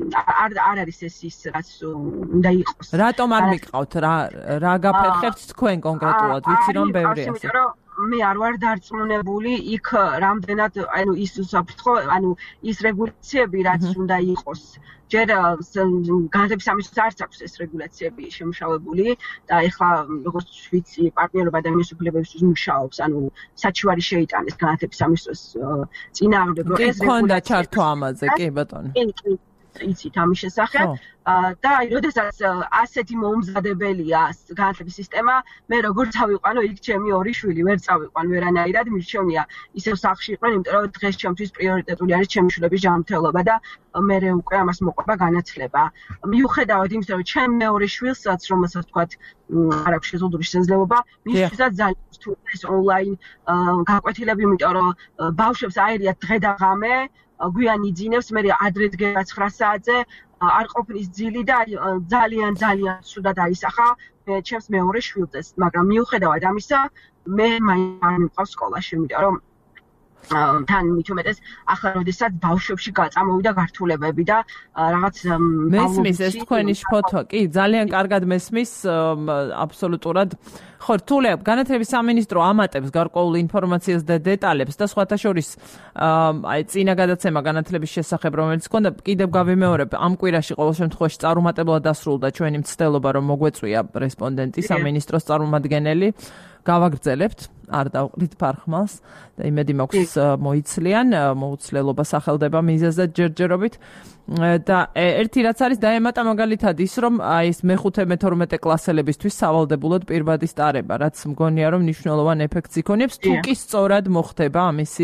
ის რაც უნდა იყოს რატომ არ მიყავთ რა გაფერხებთ თქვენ კონკრეტულად ვიცი რომ ბევრი ასე მე არ ვარ დარწმუნებული იქ რამდენად ანუ ის უსაფრთხო ანუ ის რეგულაციები რაც უნდა იყოს ჯერ განათლების სამინისტროს არც აქვს ეს რეგულაციები შემუშავებული და ეხლა როგორც ვიცი პარტნიორობა და ინვესტიციებისთვის მუშაობს ანუ საჩივარი შეიტანეს განათლების სამინისტროს წინააღმდეგ რომ ეს რეგულაცია ჩართო ამაზე კი ბატონო იცით ამის შესახებ და აი როდესაც ასეთი მოუმზადებელია განათლების სისტემა მე როგორც ავიყვანო იქ ჩემი ორი შვილი ვერ წავიყვან ვერანაირად მირჩევნია ისევ სახლში იყვნენ იმიტომ რომ დღეს ჩემთვის პრიორიტეტული არის ჩემი შვილების ჯანმრთელობა და მე უკვე ამას მოყვება განათლება მიუხედავად იმისა რომ ჩემ მეორე შვილსაც რომელსაც ვთქვათ არ აქვს შეზღუდული შესაძლებლობა მისთვის ძალიან რთულია ეს ონლაინ გაკვეთილები იმიტომ რომ ბავშვებს აერიათ დღე და ღამე გვიან იძინებს მე ადრე დგება 9 საათზე არ ყოფნის ძილი და ძალიან სუდად აისახა ჩემს მეორე შვილს მაგრამ მიუხედავად ამისა მე მაინც არ მიყავს სკოლაში იმიტომ რომ თან მithumetes ახლა როდესაც ბავშვებში გაწამოვიდა გართულებები და რაღაც მესმის ეს თქვენი ფოტო კი ძალიან კარგად მესმის აბსოლუტურად ხო რთულია განათლების სამინისტრო ამატებს გარკვეულ ინფორმაციას და დეტალებს და სხვათა შორის აი წინა გადაცემა განათლების შესახებ რომელიც გქონდა კიდევ გავიმეორებ ამ კვირაში ყოველ შემთხვევაში წარუმატებლად დასრულდა ჩვენი მცდელობა რომ მოგვეწვია რესპონდენტი სამინისტროს წარმომადგენელი გავაგრძელებთ არ დავყრით ფარხმალს და იმედი მაქვს მოუცლელობა სახელდება მიზეზად ჯერჯერობით და ერთი რაც არის დაემატა მაგალითად ის რომ აი ეს მე-5 მე-12 კლასელებისთვის სავალდებულად პირბადი სტარება რაც მგონია რომ მნიშვნელოვან ეფექტს იქონებს თუ კი სწორად მოხდება ამისი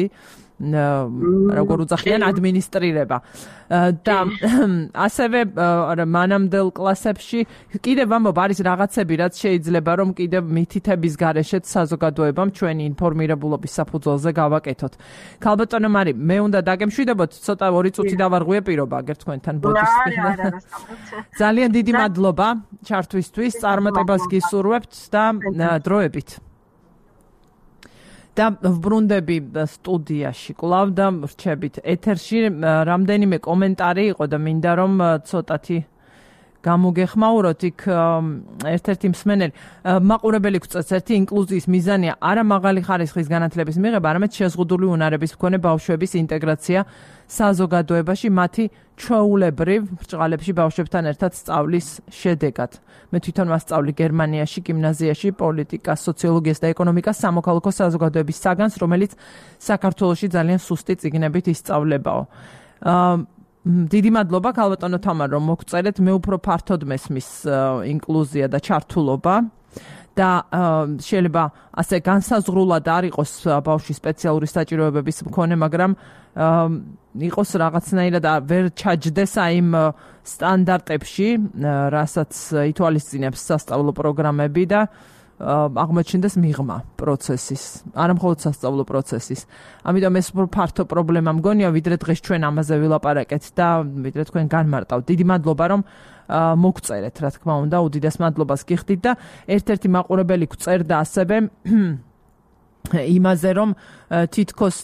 როგორ უძახიან ადმინისტრირება და ასევე მანამდელ კლასებში კიდევ ამბობ არის რაღაცები რაც შეიძლება რომ კიდევ მითითების გარეშეც საზოგადოებამ ჩვენი ინფორმირებულობის საფუძველზე გავაკეთოთ. ქალბატონო მარი, მე უნდა დაგემშვიდობოთ, ცოტა 2 წუთი დავარღვიე პირობა, აგერ თქვენთან ბოდიშს. ძალიან დიდი მადლობა ჩართვისთვის, წარმატებას გისურვებთ და დროებით. და ვბრუნდები სტუდიაში კვლავ და რჩებით ეთერში რამდენიმე კომენტარი იყო და მინდა რომ ცოტათი გამოგეხმაუროთ იქ ერთ-ერთი მსმენელი მაყურებელი გვწევს ერთი ინკლუზიის მიზანია არა მაღალი ხარისხის განათლების მიღება არამედ შეზღუდული უნარების მქონე ბავშვების ინტეგრაცია საზოგადოებაში მათი ჩვეულებრივ ბრჭყალებში ბავშვებთან ერთად სწავლის შედეგად. მე თვითონ ვასწავლი გერმანიაში გიმნაზიაში პოლიტიკას, სოციოლოგიას და ეკონომიკას სამოქალაქო საზოგადოების საგანს, რომელიც საქართველოში ძალიან სუსტი წიგნებით ისწავლებაო. დიდი მადლობა ქალბატონო თამარ რომ მოგწერეთ მე უფრო ფართოდ მესმის ინკლუზია და ჩართულობა და შეიძლება ასე განსაზღვრულად არ იყოს ბავშვის სპეციალური საჭიროებების მქონე მაგრამ იყოს რაღაცნაირად ვერ ჩაჯდეს აიმ სტანდარტებში რასაც ითვალისწინებს სასწავლო პროგრამები და აღმოჩნდეს მიღმა პროცესის, არა მხოლოდ სასწავლო პროცესის. ამიტომ ეს ფართო პრობლემა მგონია, ვიდრე დღეს ჩვენ ამაზე ვილაპარაკეთ და ვიდრე თქვენ განმარტავთ. დიდი მადლობა რომ მოგწერეთ, რა თქმა უნდა, უდიდეს მადლობას გიხდით და ერთ-ერთი მაყურებელი გვწერდა ასევე იმაზე რომ თითქოს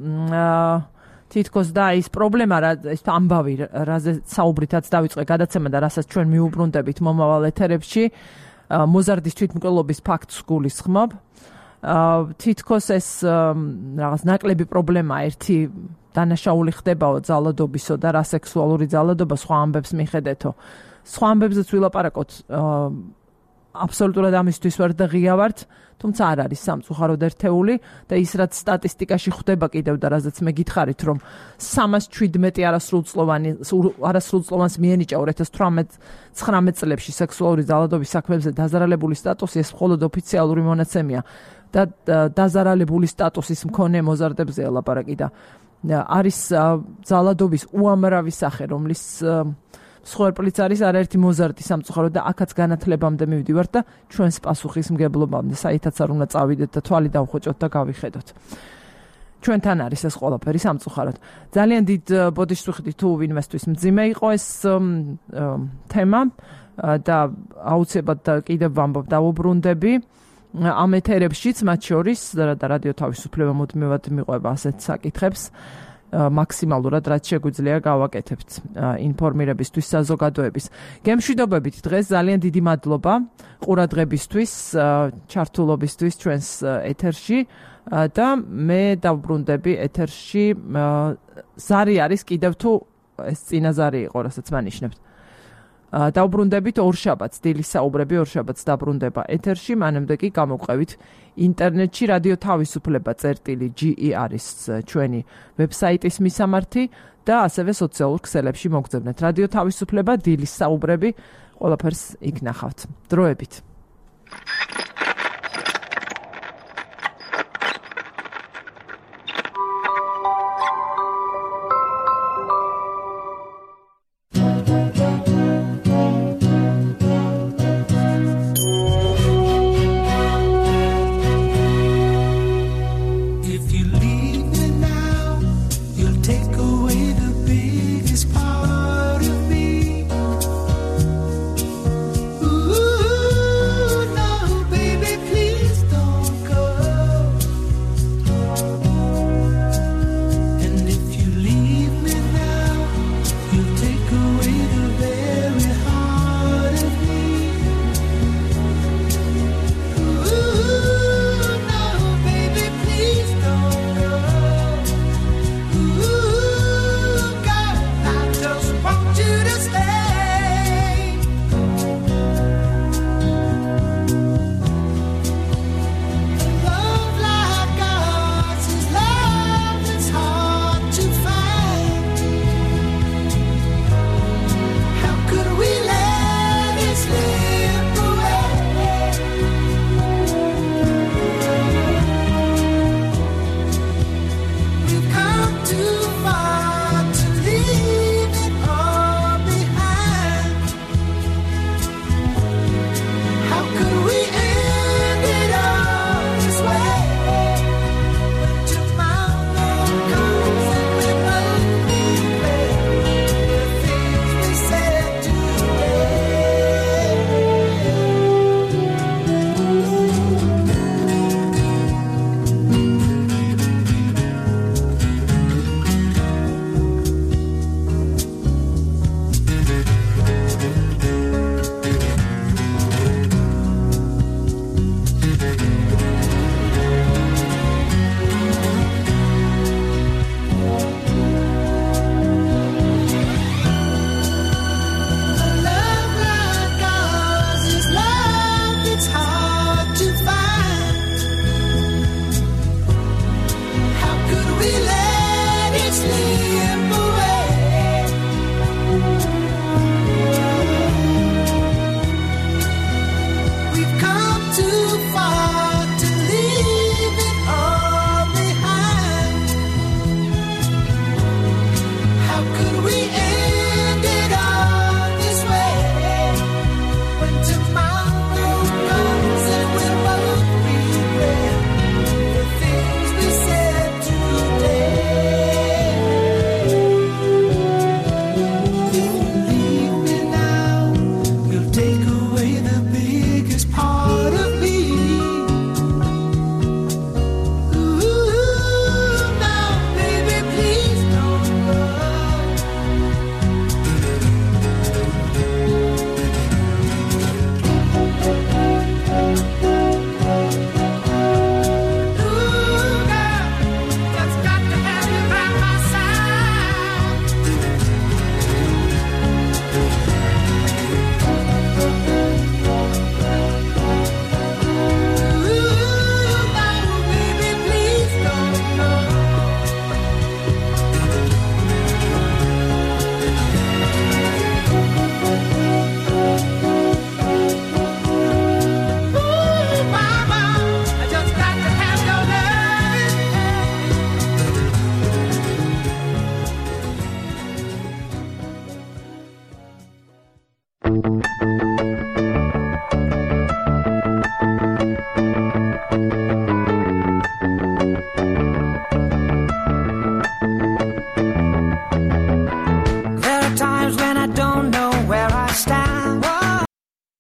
და ის პრობლემა ეს ამბავი რაზე საუბრითაც დავიწყე გადაცემა და რასაც ჩვენ მიუბრუნდებით მომავალ ეთერებში მოზარდის თვითმკვლელობის ფაქტს გულისხმობ. თითქოს ეს რაღაც ნაკლები პრობლემა ერთი დანაშაული ხდებაო ძალადობისო და რა სექსუალური ძალადობა სხვა ამბებს მიხედეთო. სხვა ამბებზეც ვილაპარაკოთ აბსოლუტურად ამისთვის ვარ და ღია ვართ, თუმცა არ არის სამწუხაროდ ერთეული და ის რაც სტატისტიკაში ხვდება კიდევ და რაზეც მე გითხარით, რომ 317 არასრულწლოვანს მიენიჭა 2018-19 წლებში სექსუალური ძალადობის საქმეებზე დაზარალებული სტატუსი, ეს მხოლოდ ოფიციალური მონაცემია და დაზარალებული სტატუსის მქონე მოზარდებზე ელაპარაკი და არის ძალადობის უამრავი სახე, რომლის მსხვერპლიც არის არაერთი მოზარდი სამწუხაროდ და აქაც განათლებამდე მივდივართ და ჩვენს პასუხისმგებლობამდე, საითაც არ უნდა წავიდეთ და თვალი დავხვეჭოთ და გავიხედოთ. ჩვენთან არის ეს ყველაფერი სამწუხაროდ. ძალიან დიდ ბოდიშს ვიხდი თუ ვინმესთვის მძიმე იყო ეს თემა და აუცილებლად კიდევ ვამბობ დავუბრუნდები ამ ეთერებშიც, მათ შორის და რადიო თავისუფლება მუდმივად მიყვება ასეთ საკითხებს. მაქსიმალურად რაც შეგვიძლია გავაკეთებთ ინფორმირებისთვის საზოგადოების. გემშვიდობებით დღეს ძალიან დიდი მადლობა ყურადღებისთვის, ჩართულობისთვის ჩვენს ეთერში და მე დავბრუნდები ეთერში. ზარი არის კიდევ თუ ეს წინა ზარი იყო, რასაც მანიშნებთ. დავბრუნდებით ორშაბათს, დილის საუბრები ორშაბათს დაბრუნდება ეთერში, მანამდე კი გამოვყევით ინტერნეტში რადიო თავისუფლება წერტილი.ge არის ჩვენი ვებსაიტის მისამართი და ასევე სოციალურ ქსელებში მოგძებნეთ. რადიო თავისუფლება, დილის საუბრები, ყველაფერს იქ ნახავთ. დროებით.